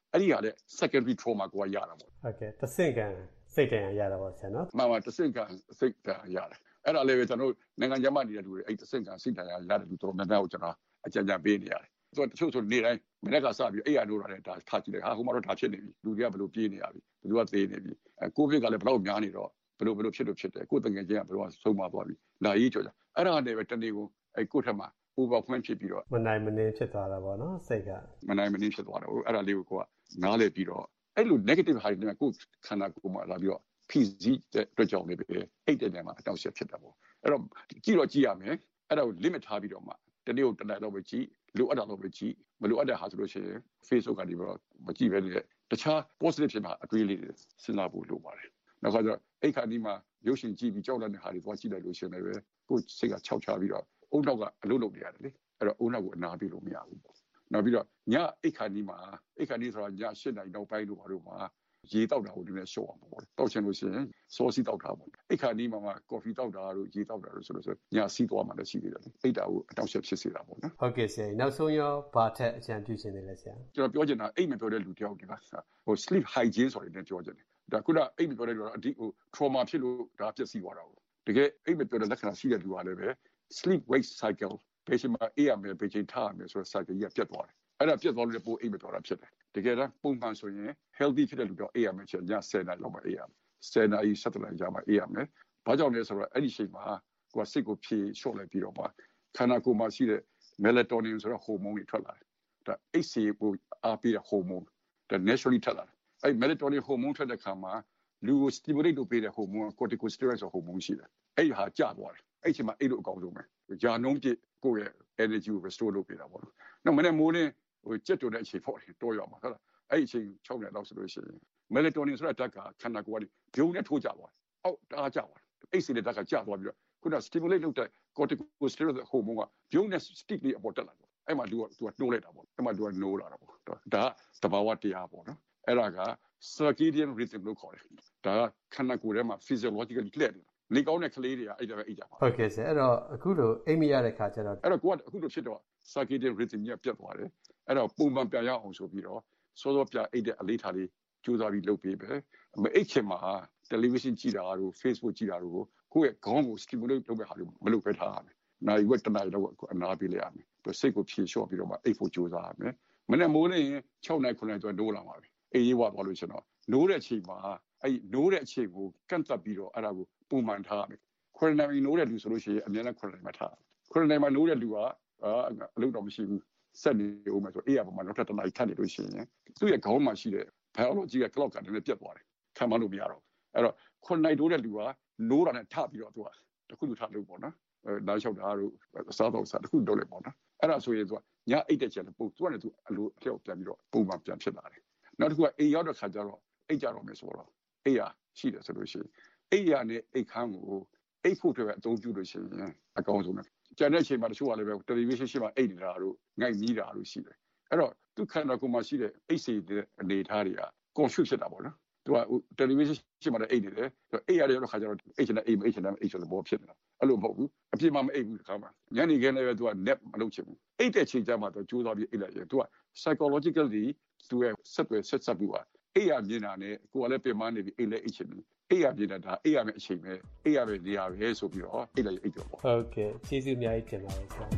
အဲ့ဒီဟာလည်း secondary trauma ကိုရတာပေါ့ဟုတ်ကဲ့တဆင့်ကစိတ်တန်ရတာပေါ့ဆရာနော်မှန်ပါတဆင့်ကစိတ်တန်ရတယ်အဲ့ဒါလည်းပဲကျွန်တော်နိုင်ငံခြားမှာနေတဲ့လူတွေအဲ့တဆင့်ကစိတ်တန်ရတယ်လူတော်များများကိုကျွန်တော်အကြံဉာဏ်ပေးနေရတယ်ဆိုတော့တချို့ဆိုနေတိုင်းမနေ့ကစပြီးအဲ့ရနိုးရတယ်ဒါထားကြည့်တယ်ဟာဟိုမှာတော့ဒါဖြစ်နေပြီလူတွေကဘယ်လိုပြေးနေရပြီဘယ်လိုကသေးနေပြီကိုဗစ်ကလည်းဘယ်လောက်များနေတော့ဘယ်လိုဖြစ်တယ်ကိုယ်တငယ်ချင်းကဘယ်လိုဆုံးမသွားပြီလာရေးကြော်ကြအဲ့ဒါနဲ့ပဲတနေ့ကိုအဲ့ကိုယ့်ထက်မှာ overwhelm ဖြစ်ပြီးတော့မနိုင်မနှင်းဖြစ်သွားတာပေါ့နော်စိတ်ကမနိုင်မနှင်းဖြစ်သွားတယ်အဲ့ဒါလေးကိုကနားလည်ပြီးတော့အဲ့လို negative ဟာတွေနဲ့ကိုယ်ခန္ဓာကိုယ်မှာလာပြီးတော့ဖိစီးတဲ့အတွက်ကြောင့်လည်းပဲအဲ့တဲ့နေရာမှာအတောက်အကျဖြစ်တာပေါ့အဲ့တော့ကြည့်ရမယ်အဲ့ဒါကို limit ထားပြီးတော့မှတနေ့ကိုတစ်နေ့တော့ပဲကြည့်လိုအပ်တာတော့ပဲကြည့်မလိုအပ်တဲ့ဟာဆိုလို့ရှိရင် Facebook ကနေပြီးတော့မကြည့်ပဲနဲ့တခြား positive ဖြစ်မှာအတွေးလေးတွေစဉ်းစားဖို့လိုပါတယ်နောက်ခါကျတော့အဲ့ခါဒီမှာရုပ်ရှင်ကြည့်ပြီးကြောက်လန့်တဲ့ဟာတွေသွားကြည့်လိုက်လို့ရှိရင်လည်းကိုယ်စိတ်ကခြောက်ချပြီးတော့အုံနောက်ကအလုပ်လုပ်နေရတယ်လေအဲ့တော့အုံနောက်ကိုအနာပေးလို့မရဘူးပေါ့နောက်ပြီးတော့ညအိတ်ခါနီးဆိုတာည8 နာရီနောက်ပိုင်းတို့ဘာလို့မှာရေတောက်တာကိုဒီနေ့ရှော့အောင်ပေါ့တောက်ချင်လို့ရှိရင်စောစီတောက်တာပေါ့အိတ်ခါနီးမှာကော်ဖီတောက်တာတို့ရေတောက်တာတို့ဆိုလို့ညစီးသွားမှလည်းရှိသေးတယ်အိတ်တာကိုအတောက်ချက်ဖြစ်စေတာပေါ့နော်ဟုတ်ကဲ့ဆရာနောက်ဆုံးရောဘာထက်အကြံပြုရှင်နေလဲဆရာကျွန်တော်ပြောချင်တာအိတ်မပြောတဲ့လူတယောက်ဒီကဟို sleep hygiene ဆိုတဲ့ပြောချင်တယ်ဒါခုနအိတ်မပြောတဲ့လူကအဒီဟို trauma ဖြစ်လို့ဒါပျက်စီးသွားတာပေါ့တကယ်အိတ်မပြောတဲ့လက္ခဏာရှိတဲ့လူကလည်းပဲ sleep wake cycle ဘယ်ချိန်မှာအေးရမယ်ဘယ်ချိန်ထားရမယ်ဆိုတဲ့ cycle ကြီးကပြတ်သွားတယ်အဲ့ဒါပြတ်သွားလို့ပိုအိတ်မပြောတာဖြစ်တယ်တကယ်တော့ပုံမှန်ဆိုရင် healthy ဖြစ်တဲ့လူတော့အေးရမယ်ချက်ည10 နာရီလောက်မှအေးရမယ်10 နာရီ17 နာရီကြာမှအေးရမယ်ဘာကြောင့်လဲဆိုတော့အဲ့ဒီချိန်မှာကိုယ်စိတ်ကိုဖြေလျှော့လိုက်ပြီးတော့မှခန္ဓာကိုယ်မှာရှိတဲ့ melatonin ဆိုတဲ့ hormone တွေထွက်လာတယ်ဒါအိတ်စီကိုအားပေးတဲ့ hormone ဒါ naturally ထွက်လာတယ်အဲ့ melatonin hormone ထွက်တဲ့ခါမှာလူကို stimulate လုပ်ပေးတဲ့ hormone corticosteroid ဆိုတဲ့ hormone ရှိတယ်အဲ့ဒီဟာကျသွားတယ်အဲ့ချိန်မှာအိတ်လို့အကောင်းဆုံးပဲယာနှုံးပြည့်ကိုယ့်ရဲ့ energy ကို restore လုပ်ပေးတာပေါ့နော်နောက်မနေ့မိုးလင်းဟိုကြက်တုံတဲ့အချိန်ပေါ့တော်ရမှာဟုတ်လားအဲ့ဒီအချိန်6နှစ်လောက်ဆိုလို့ရှိရင် melatonin ဆိုတဲ့ဓာတ်ကခန္ဓာကိုယ်ကနေဘုံနဲ့ထိုးကြသွားတယ်အောက်တအားကြသွားတယ်အိတ်စီတဲ့ဓာတ်ကကျသွားပြီးတော့ခုန stimulate လုပ်တဲ့ corticosteroid hormone ကဘုံနဲ့ stick လေးအပေါ်တက်လာတယ်အဲ့မှာသူကနှိုးလိုက်တာပေါ့အဲ့မှာသူကနိုးလာတာပေါ့ဒါကသဘာဝတရားပေါ့နော်အဲ့ဒါက circadian rhythm လို့ခေါ်တယ်ဒါကခန္ဓာကိုယ်ထဲမှာ physiologically လှည့်နေတာနေကောင်းတဲ့ကလေးတွေကအဲ့ဒါပဲအိတ်ကြပါဟုတ်ကဲ့ဆရာအဲ့တော့အခုလိုအိတ်မရတဲ့ခါကျတော့ကိုကအခုလိုဖြစ်တော့ circadian rhythm ကြီးပြတ်သွားတယ်အဲ့တော့ပုံမှန်ပြန်ရအောင်ဆိုပြီးတော့စောစောပြအိတ်တဲ့အလေးထားလေးကြိုးစားပြီးလုပ်ပေးပဲမအိတ်ခင်မှာ television ကြည့်တာတို့ Facebook ကြည့်တာတို့ကိုယ့်ရဲ့ခေါင်းကို stimulate လုပ်မဲ့ဟာတွေမလုပ်ပဲထားရမယ်နိုင်ဝက်တနိုင်တော့အနာပေးလိုက်ရမယ်သူစိတ်ကိုဖြေလျှော့ပြီးတော့မှအိတ်ဖို့ကြိုးစားရမယ်မနေ့မိုးနေရင်6နိုင်9နိုင်ဆိုနိုးလာပါပြီအေးရေးဝသွားလို့ကျွန်တော်နိုးတဲ့အချိန်မှာအဲ့နိုးတဲ့အချိန်ကိုကန့်သက်ပြီးတော့အဲ့ဒါကိုပုံမှန်ထားရမယ်ခွရနိုင်နိုးတဲ့လူဆိုလို့ရှိရင်အများနဲ့ခွရနိုင်မှာထားခွရနိုင်မှာနိုးတဲ့လူကအလုပ်တော့မရှိဘူးစက်နေဦးမယ်ဆိုအေးရပါမှာနောက်ထပ်တစ်နိုင်ခတ်နေလို့ရှိရင်သူ့ရဲ့ခေါင်းမှာရှိတဲ့ biology က clock ကတည်းကပြတ်သွားတယ်ခံမလို့မရတော့အဲ့တော့ခွနိုင်တိုးတဲ့လူကနိုးတာနဲ့ထပြီးတော့သူကတခုထလို့ပေါ့နော်နားလျှောက်တာတို့အစားတော့စားတခုတော့လေပေါ့နော်အဲ့ဒါဆိုရင်သူကညအိတ်တဲ့ချက်လည်းပုံသူကလည်းသူအလိုအလျောက်ပြန်ပြီးတော့ပုံမှန်ပြန်ဖြစ်လာတယ်နောက်တစ်ခုကအိမ်ရောက်တဲ့ခါကျတော့အိတ်ကြတော့မယ်ဆိုတော့အိတ်ရရှိတယ်ဆိုလို့ရှိရင်အိတ်ရနဲ့အိတ်ခမ်းကိုအိတ်ဖို့အတွက်အသုံးပြုလို့ရှိရင်အကောင်းဆုံးပဲကျန်တဲ့အချိန်မှာတချို့ကလည်းပဲ television ရှိမှအိတ်နေတာတို့ငိုက်နီးတာတို့ရှိတယ်အဲ့တော့သူခန္ဓာကိုယ်မှာရှိတဲ့အိတ်စီတဲ့အနေအထားတွေက confuse ဖြစ်တာပေါ့နော်သူက television ရှိမှလည်းအိတ်နေတယ်အိတ်ရတဲ့ခါကျတော့အိတ်ချင်တဲ့အိတ်မအိတ်ချင်တဲ့အိတ်ဆိုတဲ့ဘောဖြစ်နေတာအဲ့လိုမဟုတ်ဘူးအပြစ်မှမအိတ်ဘူးခါမှာညနေခင်းလည်းပဲသူက nap မလုပ်ချင်ဘူးအိတ်တဲ့ချိန်ကျမှသူကြိုးစားပြီးအိတ်လိုက်ရင်သူက psychologically သူရဲ့ဆက်ပြီးပါအိတ်ရမြင်တာနဲ့ကိုယ်ကလည်းပြင်မနေပြီးအိတ်လည်းအိတ်ချင်တယ်အိတ်ရမြင်တာအိတ်ရမယ့်အချိန်ပဲအိတ်ရမယ့်နေရာပဲဆိုပြီးတော့အိတ်လိုက်အိတ်တော့ပေါ့ဟုတ်ကဲ့ကျေးဇူးအများကြီးတင်ပါတယ်ဆရာ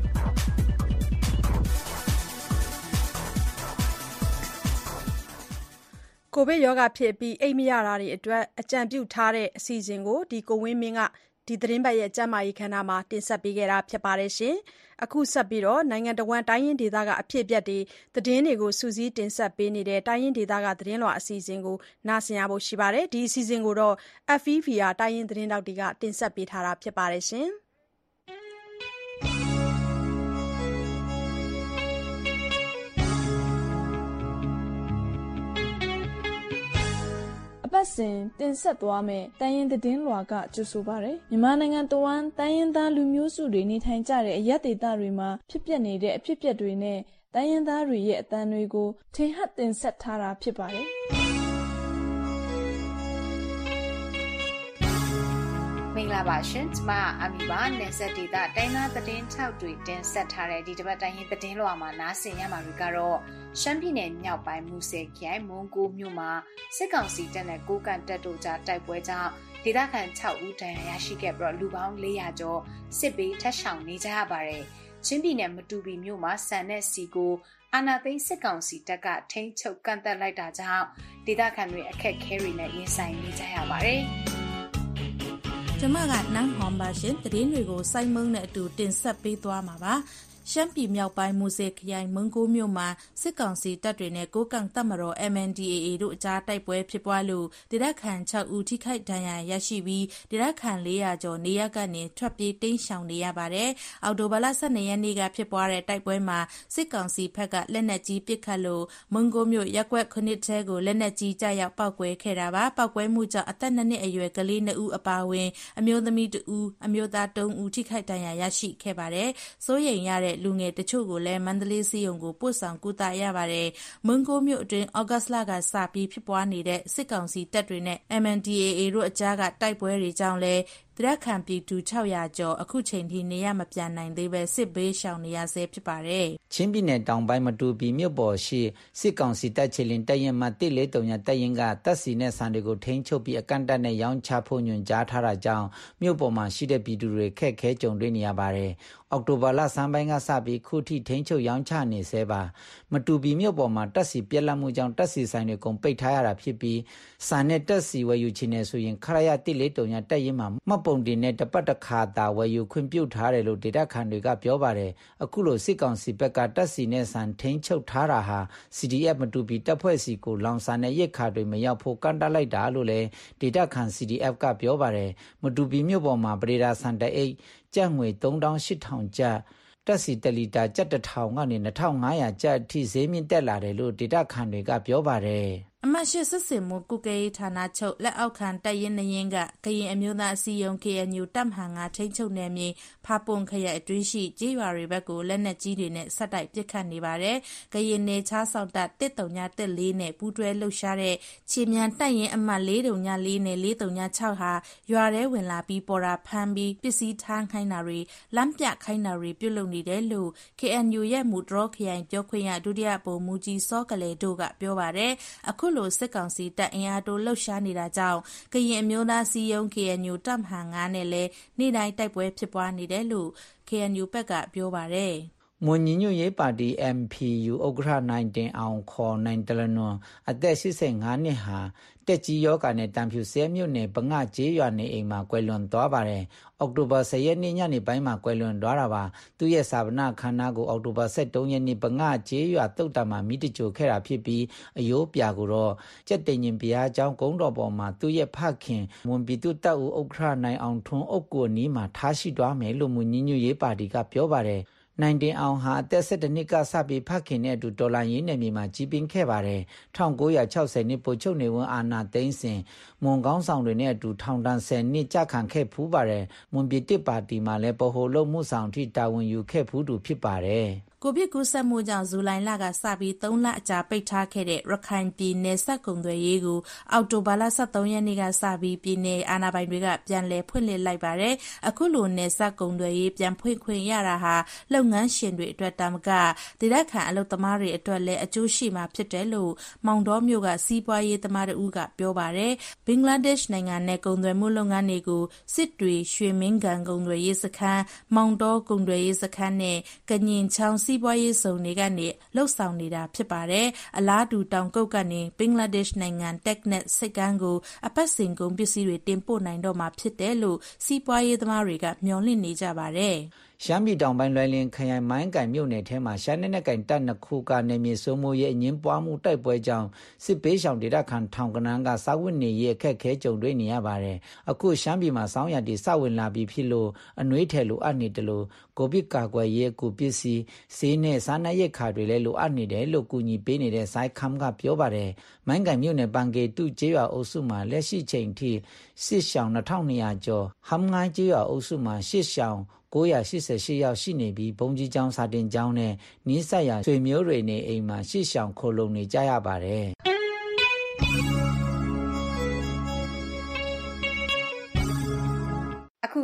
ကိုဗစ်ရောဂါဖြစ်ပြီးအိတ်မရတာတွေအတွက်အကြံပြုထားတဲ့အစီအစဉ်ကိုကိုဝင်းမင်းကဒီသတင်းပတ်ရဲ့ကျန်းမာရေးခန်းနာမှာတင်ဆက်ပေးခဲ့တာဖြစ်ပါတယ်ရှင်။အခုဆက်ပြီးတော့နိုင်ငံတော်ဝန်တိုင်းရင်းဒေသကအဖြစ်အပျက်တွေသတင်းတွေကိုစူးစီးတင်ဆက်ပေးနေတဲ့တိုင်းရင်းဒေသကသတင်းလွှာအစီအစဉ်ကိုနားဆင်ရဖို့ရှိပါတယ်။ဒီအစီအစဉ်ကိုတော့ FVR တိုင်းရင်းသတင်းတောက်တွေကတင်ဆက်ပေးထားတာဖြစ်ပါတယ်ရှင်။ပတ်စဉ်တင်ဆက်သွားမယ်တိုင်းရင်းသတင်းလွှာကကြိုဆိုပါရယ်မြန်မာနိုင်ငံတဝန်းတိုင်းရင်းသားလူမျိုးစုတွေနေထိုင်ကြတဲ့အရပ်ဒေသတွေမှာဖြစ်ပျက်နေတဲ့အဖြစ်အပျက်တွေနဲ့တိုင်းရင်းသားတွေရဲ့အသံတွေကိုထင်ဟပ်တင်ဆက်ထားတာဖြစ်ပါတယ်မင်္ဂလာပါရှင်ကျမအာမီပါနယ်ဆက်ဒေတာတိုင်းသားသတင်းထောက်တွေတင်ဆက်ထားတဲ့ဒီတစ်ပတ်တိုင်းရင်းသတင်းလွှာမှာနားဆင်ရမှာတွေကတော့ရှမ်းပြည်နယ်မြောက်ပိုင်းမူဆယ်ခရိုင်မွန်ကိုမြို့မှာစစ်ကောင်စီတပ်နဲ့ကိုကန့်တပ်တို့ကြားတိုက်ပွဲကြောင့်ဒေသခံ6ဦးဒဏ်ရာရရှိခဲ့ပြီးလူပေါင်း400ကျော်စစ်ဘေးထပ်ရှောင်နေကြရပါတယ်ချင်းပြည်နယ်မတူပီမြို့မှာစံနဲ့စီကိုအာဏာသိမ်းစစ်ကောင်စီတပ်ကထိန်းချုပ်ကန့်သက်လိုက်တာကြောင့်ဒေသခံတွေအခက်အခဲတွေနဲ့ရင်ဆိုင်နေကြရပါတယ်ကျမကနန်းဟွန်ပါရှင်သတင်းတွေကိုစိုင်းမုံနဲ့အတူတင်ဆက်ပေးသွားမှာပါရှမ်းပြည်မြောက်ပိုင်းမူဆယ်ခရိုင်မုံကိုမြို့မှာစစ်ကောင်စီတပ်တွေနဲ့ကိုကန့်တပ်မတော် MNDAA တို့အကြားတိုက်ပွဲဖြစ်ပွားလို့ဒေသခံ6ဦးထိခိုက်ဒဏ်ရာရရှိပြီးဒေသခံ400ကျော်နေရပ်ကနေထွက်ပြေးတိမ်းရှောင်နေရပါတယ်။အော်တိုဘာလ12ရက်နေ့ကဖြစ်ပွားတဲ့တိုက်ပွဲမှာစစ်ကောင်စီဘက်ကလက်နက်ကြီးပစ်ခတ်လို့မုံကိုမြို့ရပ်ကွက်9ထဲကိုလက်နက်ကြီးကျရောက်ပောက်ကွဲခဲ့တာပါ။ပောက်ကွဲမှုကြောင့်အသက်2နှစ်အရွယ်ကလေး2ဦးအပါအဝင်အမျိုးသမီး2ဦးအမျိုးသား3ဦးထိခိုက်ဒဏ်ရာရရှိခဲ့ပါတယ်။စိုးရိမ်ရတဲ့လူငယ်တချို့ကိုလည်းမန္တလေးစီယုံကိုပို့ဆောင်ကုသရပါတယ်။မွန်ကိုမြို့အတွင်းဩဂတ်လကစပြီးဖြစ်ပွားနေတဲ့စစ်ကောင်စီတပ်တွေနဲ့ MNDAA တို့အကြားကတိုက်ပွဲတွေကြောင့်လည်းဒေသခံပြည်သူ600ကျော်အခုချိန်ထိနေရမပြန်နိုင်သေးပဲစစ်ဘေးရှောင်နေရဆဲဖြစ်ပါတယ်။ချင်းပြည်နယ်တောင်ပိုင်းမတူပီမြို့ပေါ်ရှိစစ်ကောင်စီတပ်ချီလင်တရင်မှ143ညတပ်ရင်ကတပ်စီနဲ့ဆန်တွေကိုထိန်းချုပ်ပြီးအကန့်အသတ်နဲ့ရောင်းချဖို့ညွှန်ကြားထားတာကြောင့်မြို့ပေါ်မှာရှိတဲ့ပြည်သူတွေခက်ခဲကြုံတွေ့နေရပါတယ်။အောက်တိုဘာလဆန်းပိုင်းကစပြီးခုထိထိန်းချုပ်ရောင်းချနေဆဲပါမတူပီမြို့ပေါ်မှာတပ်စီပြက်လက်မှုကြောင့်တပ်စီဆိုင်တွေကုန်ပိတ်ထားရတာဖြစ်ပြီးစံနဲ့တပ်စီဝယ်ယူချင်နေဆိုရင်ခရရ143ညတပ်ရင်မှာမှတ်ပုံတင်နဲ့တပတ်တစ်ခါသာဝယ်ယူခွင့်ပြုထားတယ်လို့ဒေသခံတွေကပြောပါတယ်အခုလိုစစ်ကောင်စီဘက်ကတပ်စီနဲ့ဆန်ထိန်းချုပ်ထားတာဟာ CDF မတူပီတပ်ဖွဲ့စီကိုလောင်စာနဲ့ရိတ်ခါတွေမရောက်ဖို့ကန့်တတ်လိုက်တာလို့လည်းဒေသခံ CDF ကပြောပါတယ်မတူပီမြို့ပေါ်မှာပရိဒါဆန်တအိတ်ကျပ်ငွေ3800ကျပ်တက်စီတလီတာကျပ်1000ကနေ2500ကျပ်အထိဈေးမြင့်တက်လာတယ်လို့ဒေသခံတွေကပြောပါတယ်အမတ်ရှိစစ်စင်မှုကုကဲဌာနချုပ်လက်အောက်ခံတပ်ရင်းနှင်းကကရင်အမျိုးသားအစည်းအရုံး KNU တပ်မဟာ9ထိန်းချုပ်နယ်မြေဖာပွန်ခရိုင်အတွင်းရှိကြေးရွာတွေဘက်ကိုလက်နက်ကြီးတွေနဲ့ဆက်တိုက်ပစ်ခတ်နေပါတယ်။ကရင်နယ်ခြားဆောင်တပ်13914နဲ့ပူးတွဲလှုပ်ရှားတဲ့ခြေမြန်တပ်ရင်းအမှတ်404နဲ့436ဟာရွာထဲဝင်လာပြီးပေါ်တာဖမ်းပြီးပစ္စည်းထားခိုင်းတာတွေလမ်းပြခိုင်းတာတွေပြုလုပ်နေတယ်လို့ KNU ရဲ့မူတရောခရိုင်ပြောခွင့်ရဒုတိယဗိုလ်မှူးကြီးစောကလေးတို့ကပြောပါတယ်။အခုလိုစစ်ကောင်စီတပ်အင်အားတိုးလှုပ်ရှားနေတာကြောင့်ကရင်အမျိုးသားစီယုံ KNU တပ်မဟာ9နဲ့လည်းနေ့တိုင်းတိုက်ပွဲဖြစ်ပွားနေတယ်လို့ KNU ဘက်ကပြောပါတယ်မွန်ညီညွတ်ရေးပါတီ MPU ဥက္ကဋ္ဌနိုင်တင်အောင်ခေါ်နိုင်တလနွန်အသက်85နှစ်ဟာတက်ကြီးယောဂနဲ့တံဖြူဆဲမြို့နယ်ပငါကျေးရွာနေအိမ်မှာကွယ်လွန်သွားပါတယ်။အောက်တိုဘာ10ရက်နေ့ညနေပိုင်းမှာကွယ်လွန်သွားတာပါ။သူ့ရဲ့စာပနာခန္ဓာကိုအောက်တိုဘာ23ရက်နေ့ပငါကျေးရွာတုတ်တံမှာမိတကြိုခဲ့တာဖြစ်ပြီးအယိုးပြာကိုတော့ကျက်တင်ရင်ဘုရားကျောင်းကုန်းတော်ပေါ်မှာသူ့ရဲ့ဖခင်မွန်ပြည်သူတပ်ဦးဥက္ကဋ္ဌနိုင်အောင်ထွန်းအုပ်ကိုနီးမှာထားရှိသွားမယ်လို့မွန်ညီညွတ်ရေးပါတီကပြောပါတယ်။နိုင်တင်အောင်ဟာအသက်17နှစ်ကစပြီးဖခင်နဲ့အတူဒေါ်လာရင်းနယ်မြေမှာကြီးပင်းခဲ့ပါတယ်1960နှစ်ပိုချုပ်နေဝန်အာဏာသိမ်းစဉ်မွန်ကောင်းဆောင်တွေနဲ့အတူထောင်ဒဏ်10နှစ်ကြာခံခဲ့ဖူးပါတယ်မွန်ပြည်တစ်ပါတီမှာလည်းပဟိုလုံမှုဆောင်ထိတာဝန်ယူခဲ့ဖူးသူဖြစ်ပါတယ်ကိုဗစ်ကူးစက်မှုကြောင့်ဇူလိုင်လကစပြီး3လအကြာပိတ်ထားခဲ့တဲ့ရခိုင်ပြည်နယ်စက်ကုန်သွယ်ရေးကိုအောက်တိုဘာလ23ရက်နေ့ကစပြီးပြည်နယ်အာဏာပိုင်တွေကပြန်လည်ဖွင့်လှစ်လိုက်ပါတယ်။အခုလိုနယ်စက်ကုန်သွယ်ရေးပြန်ဖွင့်ခွင့်ရတာဟာလုပ်ငန်းရှင်တွေအတွက်တာမကဒေသခံအလုပ်သမားတွေအတွက်လည်းအကျိုးရှိမှာဖြစ်တယ်လို့မောင်တော်မြို့ကစီးပွားရေးသမားတို့ကပြောပါတယ်။ဘင်္ဂလားဒေ့ရှ်နိုင်ငံနဲ့ကုန်သွယ်မှုလုပ်ငန်းတွေကိုစစ်တွေရွှေမင်းကန်ကုန်သွယ်ရေးစခန်းမောင်တော်ကုန်သွယ်ရေးစခန်းနဲ့ကညင်ချောင်းစီးပွားရေးစုံတွေကနေလှုပ်ဆောင်နေတာဖြစ်ပါတယ်။အလားတူတောင်ကုတ်ကနေဘင်္ဂလားဒေ့ရှ်နိုင်ငံတက်နက်စိတ်ကမ်းကိုအပတ်စဉ်ကုန်ပစ္စည်းတွေတင်ပို့နိုင်တော့မှာဖြစ်တယ်လို့စီးပွားရေးသမားတွေကမျှော်လင့်နေကြပါတယ်။ရှမ်းပြည်တောင်ပိုင်းလွိုင်လင်ခရိုင်မိုင်းကန်မြို့နယ်ထဲမှာရှမ်းနယ်ကန်တပ်နှစ်ခုကနေမြေစိုးမိုးရဲ့အငင်းပွားမှုတိုက်ပွဲကြောင့်စစ်ပေးရှောင်ဒေသခံထောင်ကနန်းကစာဝတ်နေရေးအခက်ခဲကြုံတွေ့နေရပါတယ်။အခုရှမ်းပြည်မှာစောင်းရည်စဝင်လာပြီးဖြစ်လို့အနှွေးထည်လိုအပ်နေတယ်လို့ကိုဗစ်ကာကွယ်ရေးကူပစ္စည်းဆေးနဲ့စားနပ်ရိက္ခာတွေလည်းလိုအပ်နေတယ်လို့ကူညီပေးနေတဲ့စိုင်းခမ်ကပြောပါတယ်။မိုင်းကန်မြို့နယ်ပန်ကေတုကျေးရွာအုပ်စုမှာလက်ရှိချိန်ထိစစ်ရှောင်2200ကျော်ဟမ်ငိုင်းကျေးရွာအုပ်စုမှာရှစ်ရှောင်988ရောက်ရှိနေပြီးဘုံကြီးကျောင်းစာတင်ကျောင်းနဲ့နီးစပ်ရာဆွေမျိုးတွေနေအိမ်မှာရှစ်ရှောင်ခိုလုံနေကြရပါတယ်။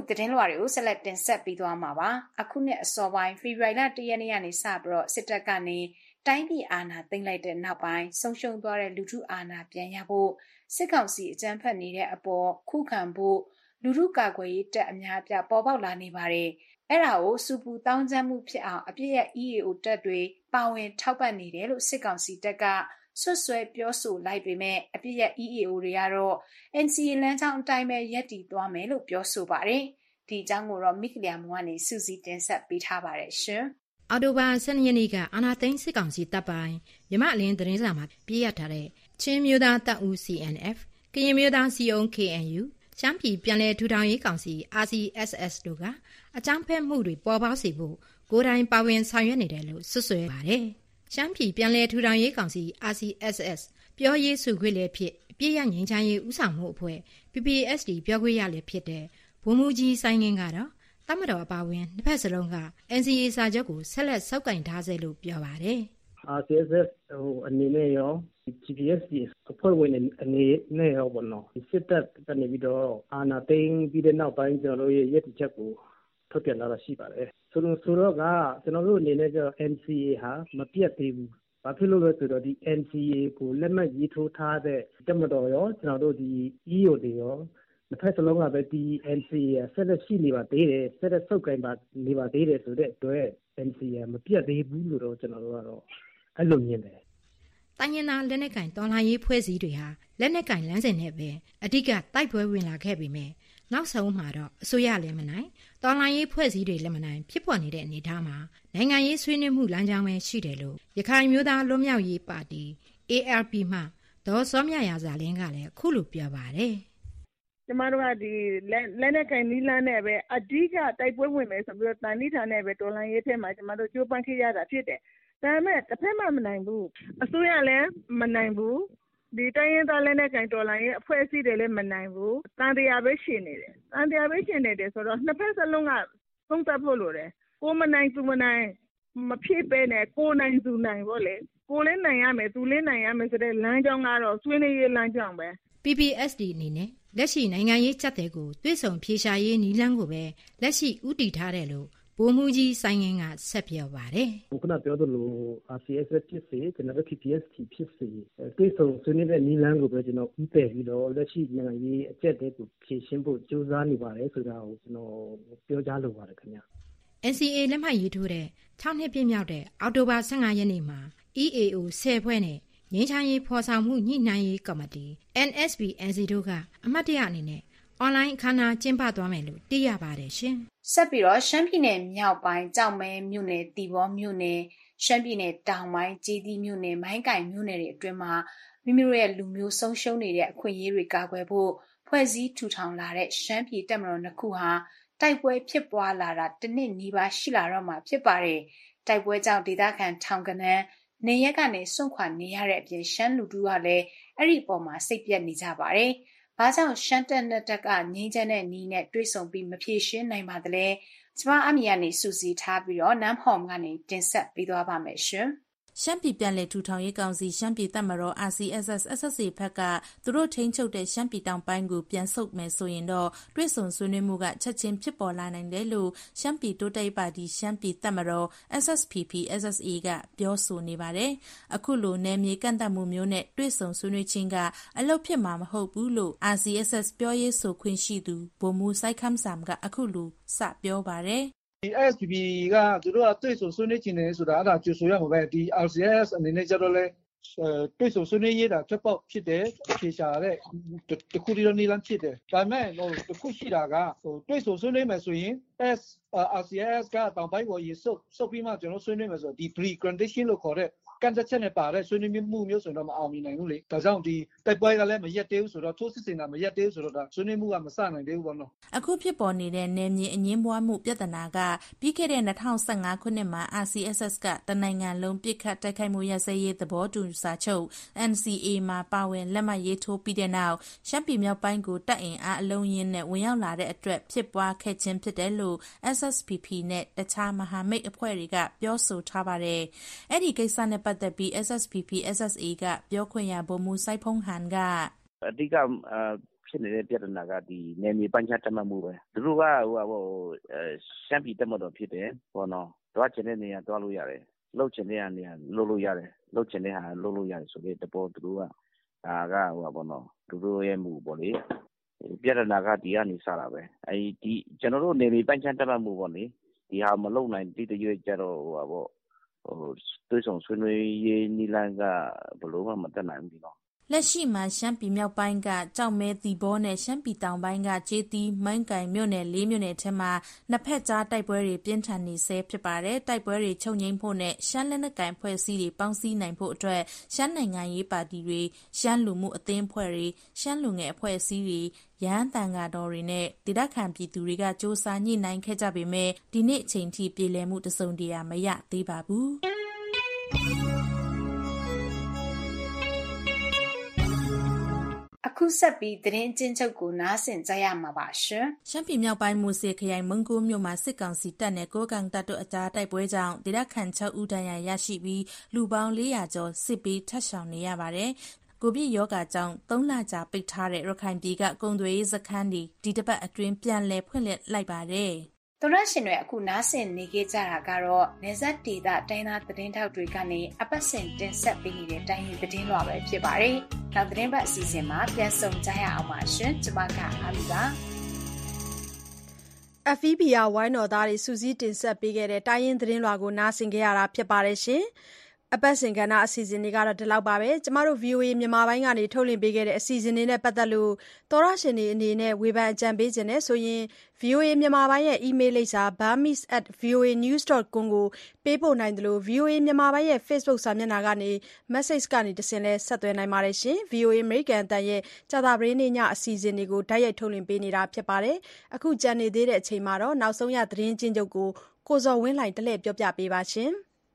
သတင်းလွှာတွေကိုဆက်လက်တင်ဆက်ပေးသွားမှာပါအခုနှစ်အစောပိုင်းဖေဖော်ဝါရီလ1ရက်နေ့ကနေစပြီးတော့စစ်တပ်ကနေတိုင်းပြည်အာဏာသိမ်းလိုက်တဲ့နောက်ပိုင်းဆုံးရှုံးသွားတဲ့လူထုအာဏာပြန်ရဖို့စစ်ကောင်စီအကြမ်းဖက်နေတဲ့အပေါ်ခုခံဖို့လူထုကာကွယ်ရေးတပ်အများအပြားပေါ်ပေါက်လာနေပါတယ်အဲ့ဒါကိုစူပူတောင်းကျမ်းမှုဖြစ်အောင်အပြည့်ရဲ့ EAO တပ်တွေပါဝင်ထောက်ပံ့နေတယ်လို့စစ်ကောင်စီတပ်ကဆွဆွဲပြောဆိုလိုက်ပေမဲ့အပြည့်ရဲ့ EAO တွေကတော့ NCA လမ်းကြောင်းအတိုင်းပဲရပ်တည်သွားမယ်လို့ပြောဆိုပါတယ်ဒီအကြောင်းကိုတော့မိခလျာမွန်ကနေစူးစီးတင်ဆက်ပေးထားပါတယ်ရှင်အော်တိုဘာ12ရက်နေ့ကအာနာသိန်းစစ်ကောင်စီတပ်ပိုင်းမြမအလင်းသတင်းစာမှာပြရထားတဲ့ချင်းမျိုးသားတပ်ဦး CNF ကရင်မျိုးသားစီအုံ KNU ရှမ်းပြည်ပြန်လည်ထူထောင်ရေးကောင်စီ RCSS တို့ကအကြမ်းဖက်မှုတွေပေါ်ပေါက်စေဖို့ကိုယ်တိုင်ပါဝင်ဆောင်ရွက်နေတယ်လို့ဆွဆွဲပါတယ်ရှမ်းပြည်ပြန်လည်ထူထောင်ရေးကောင်စီ RCSS ပြောရေးဆိုခွင့်လည်းဖြစ်အပြည့်ရငြိမ်းချမ်းရေးဦးဆောင်မှုအဖွဲ့ PPSD ပြောခွင့်ရလည်းဖြစ်တဲ့ဗိုလ်မှူးကြီးစိုင်းငင်းကတော့တမတော်အပါဝင်တစ်ဖက်စလုံးက NCA စာချုပ်ကိုဆက်လက်စောင့်ကိုင်ထားစေလို့ပြောပါတယ်။ RCSS အနေနဲ့ရော PPSD အဖွဲ့ဝင်အနေနဲ့ရောပေါ့နော်ဒီစစ်တပ်ကနေပြီးတော့အာဏာသိမ်းပြီးတဲ့နောက်ပိုင်းကျွန်တော်တို့ရဲ့ရည်တချက်ကိုထုတ်ပြန်လာတာရှိပါတယ်ဆိုတော့ကကျွန်တော်တို့အနေနဲ့ကျတော့ NCA ဟာမပြတ်သေးဘူးဘာဖြစ်လို့လဲဆိုတော့ဒီ NCA ကိုလက်မှတ်ရေးထိုးထားတဲ့တမတော်ရောကျွန်တော်တို့ဒီ EAO တွေရောတစ်ဖက်စလုံးကပဲဒီ NCA ဆက်လက်ရှိနေပါသေးတယ်ဆက်လက်စုပ်ကိုင်ပါနေပါသေးတယ်ဆိုတဲ့အတွက် NCA မပြတ်သေးဘူးလို့တော့ကျွန်တော်တို့ကတော့အဲ့လိုမြင်တယ်တိုင်းရင်းသားလက်နက်ကင်တော်လှန်ရေးဖွဲ့စည်းတွေဟာလက်နက်ကင်လမ်းစဉ်နဲ့ပဲအဓိကတိုက်ပွဲဝင်လာခဲ့ပေမဲ့နောက်ဆုံးမှာတော့အစိုးရလည်းမနိုင်တော်လှန်ရေးဖွဲ့စည်းတွေလည်းမနိုင်ဖြစ်ပေါ်နေတဲ့အနေအထားမှာနိုင်ငံရေးဆွေးနွေးမှုလမ်းကြောင်းပဲရှိတယ်လို့ရခိုင်မျိုးသားလွတ်မြောက်ရေးပါတီ ARP မှဒေါ်စောမြရာဇာလင်းကလည်းခုလိုပြောပါတယ်ကျမတို့ကဒီလက်နက်ကင်နီးလန်းနဲ့ပဲအဓိကတိုက်ပွဲဝင်မယ်ဆိုပြီးတော့တန်လိထာနဲ့ပဲတော်လှန်ရေးထဲမှာကျမတို့ကြိုးပမ်းခဲ့ရတာဖြစ်တယ်ဒါပေမဲ့တစ်ဖက်မှမနိုင်ဘူးအစိုးရလည်းမနိုင်ဘူးဒီတိုင်းရင်းသားလက်နက်ကင်တော်လှန်ရေးအဖွဲ့အစည်းတွေလည်းမနိုင်ဘူးတန်တရားပဲရှင်နေတယ်ဆိုတော့နှစ်ဖက်စလုံးကသုံးသပ်ဖို့လိုတယ်ကိုမနိုင်သူမနိုင်မဖြစ်ပဲနဲ့ကိုနိုင်သူနိုင်ပေါ့လေကိုလည်းနိုင်ရမယ်သူလည်းနိုင်ရမယ်ဆိုတဲ့လမ်းကြောင်းကတော့ဆွေးနွေးရေးလမ်းကြောင်းပဲ PPSD အနေနဲ့လက်ရှိနိုင်ငံရေးချက်တွေကိုတွဲဆုံဖြေရှာရေးနီးလန်းကိုပဲလက်ရှိဥတီထားတယ်လို့ဗိုလ်မှူးကြီးစိုင်းငင်းကဆက်ပြောပါတယ်။ခုနပြောသလို RCSS ဖြစ်စေကျွန်တော်တို့ PPSD ဖြစ်စေတွဲဆုံဆွေးနွေးတဲ့နီးလန်းကိုပဲကျွန်တော်ဥတည်ပြီးတော့လက်ရှိနိုင်ငံရေးအကျက်တွေကိုဖြေရှင်းဖို့ကြိုးစားနေပါတယ်ဆိုတာကိုကျွန်တော်ပြောကြားလိုပါတယ်ခင်ဗျ။ NCA လက်မှတ်ရေးထိုးတဲ့6နှစ်ပြည့်မြောက်တဲ့အောက်တိုဘာ15ရက်နေ့မှာ EAO 10ဖွဲ့နဲ့ငြိမ်းချမ်းရေးဖော်ဆောင်မှုညှိနှိုင်းရေးကော်မတီ NSPNC တို့ကအမတ်တရအနေနဲ့အွန်လိုင်းအခမ်းအနားကျင်းပသွားမယ်လို့သိရပါတယ်ရှင်။ဆက်ပြီးတော့ရှမ်းပြည်နယ်မြောက်ပိုင်းကြောက်မဲမြို့နယ်တီဘောမြို့နယ်ရှမ်းပြည်နယ်တောင်ပိုင်းကျေးသီးမြို့နယ်မိုင်းကိုင်မြို့နယ်တွေအတွင်းမှာမိမိတို့ရဲ့လူမျိုးဆုံးရှုံးနေတဲ့အခွင့်အရေးတွေကာကွယ်ဖို့ဖွဲ့စည်းထူထောင်လာတဲ့ရှမ်းပြည်တပ်မတော်နှစ်ခုဟာတိုက်ပွဲဖြစ်ပွားလာတာတစ်နှစ်နီးပါးရှိလာတော့မှဖြစ်ပါတယ်။တိုက်ပွဲကြောင့်ဒေသခံထောင်ကနန်းနေရက်ကနေစွန့်ခွာနေရတဲ့အပြင်ရှမ်းလူထုကလည်းအဲ့ဒီပေါ်မှာစိတ်ပြက်နေကြပါတယ်။ဘာကြောင့်ရှမ်းတပ်နဲ့တပ်ကငြိမ်းချမ်းတဲ့နီးနဲ့တွဲဆုံပြီးမဖြေရှင်းနိုင်ပါသလဲ။ကျမအမီကနေစူစီထားပြီးတော့နမ်ဟော်မ်ကနေတင်ဆက်ပေးသွားပါမယ်ရှင်။ရှမ်းပြည်ပြန်လည်ထူထောင်ရေးကောင်စီရှမ်းပြည်တပ်မတော် RCSS SSA ဘက်ကသူတို့ထိန်းချုပ်တဲ့ရှမ်းပြည်တောင်ပိုင်းကိုပြန်ဆုတ်မယ်ဆိုရင်တော့တွဲဆုံဆွေးနွေးမှုကချက်ချင်းဖြစ်ပေါ်လာနိုင်တယ်လို့ရှမ်းပြည်တိုးတက်ပါတီရှမ်းပြည်တပ်မတော် SSPP SSA ကပြောဆိုနေပါတယ်။အခုလိုနယ်မြေကန့်သတ်မှုမျိုးနဲ့တွဲဆုံဆွေးနွေးခြင်းကအလုပ်ဖြစ်မှာမဟုတ်ဘူးလို့ RCSS ပြောရေးဆိုခွင့်ရှိသူဗိုလ်မှူးစိုက်ခမ်းဆမ်ကအခုလိုစပြောပါတယ်။ဒီ SPP ကသူတို့ကတွေ့ဆုံဆွေးနွေးခြင်းနေဆိုတာအဲ့ဒါကြိုဆိုရမှာပဲဒီ RCS အနေနဲ့ကြတော့လဲတွေ့ဆုံဆွေးနွေးရေးတာချက်ပေါက်ဖြစ်တယ်ဖြေရှာတဲ့တခုတည်းနေလမ်းဖြစ်တယ်ဒါပေမဲ့တခုရှိတာကတွေ့ဆုံဆွေးနွေးမယ်ဆိုရင် RCS ကတောင်ပိုင်းကိုရေစုပ်ပြီးမှကျွန်တော်ဆွေးနွေးမယ်ဆိုတော့ဒီ pre-condition လို့ခေါ်တဲ့ကန်တက်ချက်နဲ့ပါတဲ့ဆွေးနွေးမှုမျိုးဆိုတော့မအောင်မြင်နိုင်ဘူးလေဒါကြောင့်ဒီတိုက်ပွဲကလည်းမရက်သေးဘူးဆိုတော့ထိုးစစ်စင်တာမရက်သေးဘူးဆိုတော့ဒါဆွေးနွေးမှုကမစနိုင်သေးဘူးပေါ့နော်အခုဖြစ်ပေါ်နေတဲ့နယ်မြေအငင်းပွားမှုပြဿနာကပြီးခဲ့တဲ့2015ခုနှစ်မှာ RCSS ကတနိုင်ငံလုံးပြစ်ခတ်တိုက်ခိုက်မှုရပ်စဲရေးသဘောတူစာချုပ် NCA မှာပါဝင်လက်မှတ်ရေးထိုးပြီးတဲ့နောက်ရှမ်းပြည်မြောက်ပိုင်းကိုတပ်အင်အားအလုံးရင်းနဲ့ဝင်ရောက်လာတဲ့အတွက်ဖြစ်ပွားခဲ့ခြင်းဖြစ်တယ်လို့ SSPP နဲ့တခြားမဟာမိတ်အဖွဲ့တွေကပြောဆိုထားပါတယ်အဲ့ဒီကိစ္စနဲ့ပတ်သက်ပြီး SSPP SSA ကပြောခွင့်ရဗိုလ်မှူးစိုက်ဖုံးဟန်ကအဓိကဖြစ်နေတဲ့ပြဿနာကဒီနယ်မြေပိုင်းခြားတတ်မှတ်မှုပဲသူတို့ကရှမ်းပြည်တက်မှတ်တော်ဖြစ်တယ်ပေါ့နော်တွားချင်တဲ့နေရာတွားလို့ရတယ်လှုပ်ချင်တဲ့နေရာလှုပ်လို့ရတယ်လှုပ်ချင်တဲ့ဟာလှုပ်လို့ရတယ်ဆိုတဲ့တပေါ်သူတို့ကဒါကပေါ့နော်သူတို့ရဲ့မူပေါ့လေပြဿနာကဒီကနေစတာပဲဒီကျွန်တော်တို့နယ်မြေပိုင်းခြားတတ်မှတ်မှုပေါ့လေဒီဟာမလုံနိုင်တိတရွေ့ကြတော့တွေးဆောင်ဆွေးနွေးရေးနီလန်းကဘလို့မှမတက်နိုင်ဘူးနော်လက်ရှိမှာရှမ်းပြည်မြောက်ပိုင်းကကြောက်မဲသီဘောနဲ့ရှမ်းပြည်တောင်ပိုင်းကကျေးသီးမိုင်းကိုင်မြို့နယ်၄မြို့နယ်ထဲမှာနှစ်ဖက်ကြားတိုက်ပွဲတွေပြင်းထန်နေဆဲဖြစ်ပါတယ်တိုက်ပွဲတွေချုပ်ငြိမ်းဖို့နဲ့ရှမ်းလက်နက်ကိုင်ဖွဲ့စည်းတွေပေါင်းစည်းနိုင်ဖို့အတွက်ရှမ်းနိုင်ငံရေးပါတီတွေရှမ်းလူမှုအသင်းအဖွဲ့တွေရှမ်းလူငယ်အဖွဲ့အစည်းတွေရဟန်းသံဃာတော်တွေနဲ့ဒေသခံပြည်သူတွေကစ조사ညှိနှိုင်းခဲ့ကြပေမဲ့ဒီနေ့အချိန်ထိပြည်လည်မှုတစုံတရာမရသေးပါဘူးအခုဆက်ပြီးသတင်းကျဉ်းချုပ်ကိုနားဆင်ကြရမှာပါရှင်။ရှမ်းပြည်မြောက်ပိုင်းမူဆယ်ခရိုင်မုံကိုမြို့မှာစစ်ကောင်စီတပ်နဲ့ကိုးကန့်တပ်တို့အကြားတိုက်ပွဲကြောင့်ဒေသခံ6ဦးဒဏ်ရာရရှိပြီးလူပေါင်း400ကျော်စစ်ပေးထပ်ရှောင်နေရပါတယ်။ကိုဗစ်ရောဂါကြောင့်3လကြာပိတ်ထားတဲ့ရခိုင်ပြည်ကကုန်သွယ်ရေးစခန်းဒီတစ်ပတ်အတွင်းပြန်လည်ဖွင့်လှစ်လိုက်ပါတယ်။သောရရှင်တွေအခုနားဆင်နေကြကြတာကတော့နေဆက်ဒေတာတိုင်းသားသတင်းထောက်တွေကနေအပတ်စဉ်တင်ဆက်ပေးနေတဲ့တိုင်းရင်းသတင်းလွှာပဲဖြစ်ပါတယ်။နောက်သတင်းပတ်အစီအစဉ်မှာပြန်ဆုံကြရအောင်ပါရှင်။ကျွန်မကအားလူပါ FEBR ဝိုင်းတော်သားတွေစူးစီးတင်ဆက်ပေးခဲ့တဲ့တိုင်းရင်းသတင်းလွှာကိုနားဆင်ကြရတာဖြစ်ပါတယ်ရှင်။အပတ်စဉ်ကဏ္ဍအစီအစဉ်တွေကတော့ဒီလောက်ပါပဲကျမတို့ VOA မြန်မာပိုင်းကနေထုတ်လွှင့်ပေးခဲ့တဲ့အစီအစဉ်တွေနဲ့ပတ်သက်လို့သောရရှင်တွေအနေနဲ့ဝေဖန်အကြံပေးခြင်းနဲ့ဆိုရင် VOA မြန်မာပိုင်းရဲ့ email လိပ်စာ burmese@voanews.com ကိုပေးပို့နိုင်တယ်လို့ VOA မြန်မာပိုင်းရဲ့ Facebook စာမျက်နှာကနေ message ကနေတဆင့်လဲဆက်သွယ်နိုင်ပါတယ်ရှင် VOA American အတန်ရဲ့ကြာသပတေးနေ့ညအစီအစဉ်တွေကိုတိုက်ရိုက်ထုတ်လွှင့်ပေးနေတာဖြစ်ပါတယ်အခုကြံနေသေးတဲ့အချိန်မှာတော့နောက်ဆုံးရသတင်းချင်းချုပ်ကိုကိုဇော်ဝင်းလှိုင်တလှည့်ပြောပြပေးပါရှင်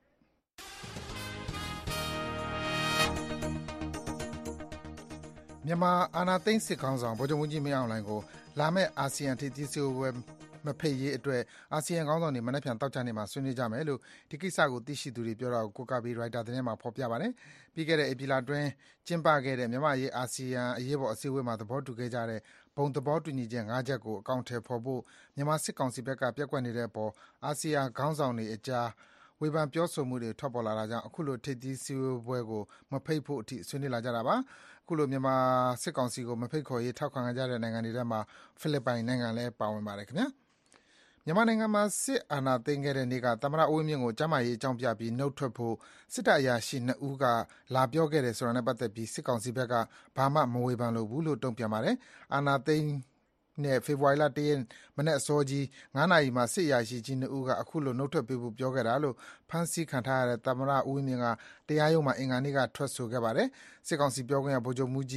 မြန်မာအာဏာသိမ်းစစ်ကောင်ဆောင်ဗိုလ်ချုပ်မှူးကြီးမင်းအောင်လှိုင်ကိုလာမယ့်အာဆီယံထိပ်သီးစည်းဝေးပွဲမဖိတ်ရေးအတွက်အာဆီယံခေါင်းဆောင်တွေမနက်ဖြန်တောက်ချနေမှာဆွေးနွေးကြမယ်လို့ဒီကိစ္စကိုသိရှိသူတွေပြောတာကိုကိုကဘီရိုက်တာသတင်းမှာဖော်ပြပါတယ်။ပြီးခဲ့တဲ့ဧပြီလအတွင်းကျင်းပခဲ့တဲ့မြန်မာရေးအာဆီယံအရေးပေါ်အစည်းအဝေးမှာသဘောတူခဲ့ကြတဲ့ဘုံသဘောတူညီချက်၅ချက်ကိုအကောင့်ထဲပေါ်ဖို့မြန်မာစစ်ကောင်စီဘက်ကပြက်ကွက်နေတဲ့အပေါ်အာဆီယံခေါင်းဆောင်တွေအကြားဝေဖန်ပြောဆိုမှုတွေထွက်ပေါ်လာတာကြောင့်အခုလိုထိပ်သီးစည်းဝေးပွဲကိုမဖိတ်ဖို့အထိဆွေးနွေးလာကြတာပါအခုလိုမြန်မာစစ်ကောင်စီကိုမဖိတ်ခေါ်ရေးထောက်ခံကြတဲ့နိုင်ငံတွေထဲမှာဖိလစ်ပိုင်နိုင်ငံလည်းပါဝင်ပါတယ်ခင်ဗျာမြန်မာနိုင်ငံမှာစစ်အာဏာသိမ်းခဲ့တဲ့နေ့ကသမ္မတဦးဝင်းမြင့်ကိုကျန်းမာရေးအကြောင်းပြပြီးနှုတ်ထွက်ဖို့စစ်တပ်အရာရှိ2ဦးကလာပြောခဲ့တယ်ဆိုတာနဲ့ပတ်သက်ပြီးစစ်ကောင်စီဘက်ကဘာမှမဝေဖန်လိုဘူးလို့တုံ့ပြန်ပါတယ်အာဏာသိမ်းနဲ့ဖေဖော်ဝါရီလ1ရက်မနေ့အစောကြီး9နာရီမှာစစ်ရာရှိကြီး2ဦးကအခုလိုနှုတ်ထွက်ပေးဖို့ပြောခဲ့တာလို့ဖမ်းဆီးခံထားရတဲ့သမ္မတဦးဝင်းမြင့်ကတရားရုံးမှာအင်္ဂါနေ့ကထွက်ဆိုခဲ့ပါတယ်စစ်ကောင်စီပြောခွင့်ရဗိုလ်ချုပ်ဇော်မင်း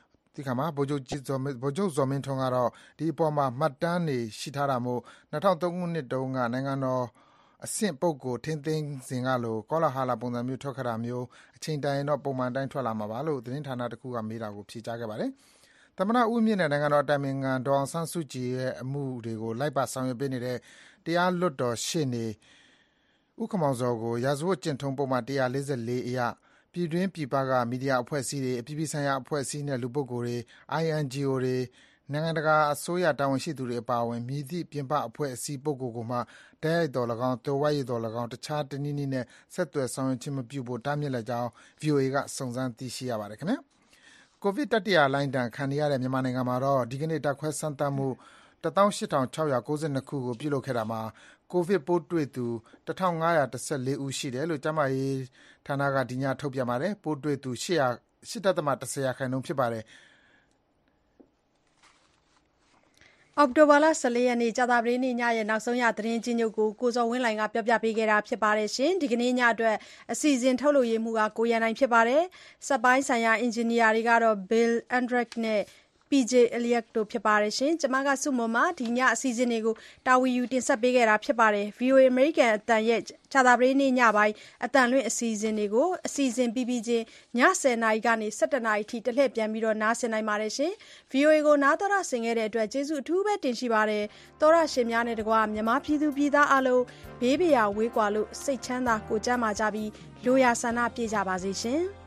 ထွန်းကတော့ဒီအပေါ်မှာမှတ်တမ်းတွေရှိထားတာမို့2003ခုနှစ်တုန်းကနိုင်ငံတော်အဆင့်ပုဂ္ဂိုလ်ထိန်းသိမ်းစဉ်ကလိုကောလာဟာလာပုံစံမျိုးထွက်ခတာမျိုးအချိန်တိုင်းတော့ပုံမှန်တိုင်းထွက်လာမှာပါလို့သတင်းဌာနတစ်ခုကမေးတာကိုဖြေကြားခဲ့ပါတယ်သမ္မတဦးမြင့်နဲ့နိုင်ငံတော်အတိုင်ပင်ခံဒေါအောင်ဆန်းစုကြည်ရဲ့အမှုတွေကိုလိုက်ပါဆောင်ရွက်ပေးနေတဲ့တရားလွတ်တော်ရှေ့နေဦးခမောင်ဇော်ကိုရာဇဝတ်ကျင့်ထုံးပုံမှန်144အရပြည်တွင်းပြည်ပကမီဒီယာအဖွဲ့အစည်းတွေအပြည်ပြည်ဆိုင်ရာအဖွဲ့အစည်းနဲ့လူပုဂ္ဂိုလ်တွေ INGO တွေနိုင်ငံတကာအစိုးရတာဝန်ရှိသူတွေအပါအဝင်မြည်သည့်ပြင်ပအဖွဲ့အစည်းပုဂ္ဂိုလ်ကိုမှတိုက်ရိုက်တော်၎င်းတော်ဝါရည်တော်၎င်းတခြားတနည်းနည်းနဲ့ဆက်သွယ်ဆောင်ရွက်ခြင်းမပြုဖို့တားမြစ်လိုက်ကြောင်း VOA ကစုံစမ်းသိရှိရပါတယ်ခင်ဗျာကိုဗစ်တတိယလှိုင်းဒဏ်ခံနေရတဲ့မြန်မာနိုင်ငံမှာတော့ဒီကနေ့တက်ခွဲစမ်းသပ်မှု18692ခုကိုပြုလုပ်ခဲ့တာမှာကိုဗစ်ပိုးတွေ့သူ1514ဦးရှိတယ်လို့ကျန်းမာရေးဌာနကဒီညထုတ်ပြန်ပါတယ်ပိုးတွေ့သူ8.10% ဖြစ်ပါတယ်အောက်တိုဘာလ14ရက်နေ့ကြာသပတေးနေ့ညရဲ့နောက်ဆုံးရသတင်းချင်းချုပ်ကိုကိုဇော်ဝင်းလှိုင်ကပြောပြပေးခဲ့တာဖြစ်ပါတယ်ရှင်ဒီကနေ့ညအတွက်အစီအစဉ်ထုတ်လုပ်ရေးမှုကကိုရန်နိုင်ဖြစ်ပါတယ်စက်ပိုင်းဆိုင်ရာအင်ဂျင်နီယာတွေကတော့ Bill Andreck နဲ့ PJ Elliott တို့ဖြစ်ပါတယ်ရှင်ကျွန်မကစုမုံမှာဒီညအစီအစဉ်တွေကိုတာဝန်ယူတင်ဆက်ပေးခဲ့တာဖြစ်ပါတယ် VOA American အတန်ရဲ့ကြာသပတေးနေ့ညပိုင်းအတန်လွင့်အစီအစဉ်တွေကိုအစီအစဉ်ပြီးချင်းည10:00နာရီကနေ17:00နာရီထိတလှည့်ပြန်ပြီးတော့နားဆင်နိုင်ပါတယ်ရှင် VOA ကိုနားတော်ရဆင်ခဲ့တဲ့အတွက်ကျေးဇူးအထူးပဲတင်ရှိပါတယ်တော်ရရှင်များနဲ့တကွာမြန်မာပြည်သူပြည်သားအလုံးဘေးပရာဝေးကွာလို့စိတ်ချမ်းသာကိုကြမ်းမာကြပြီးလိုရာဆန္ဒပြည့်ကြပါစေရှင်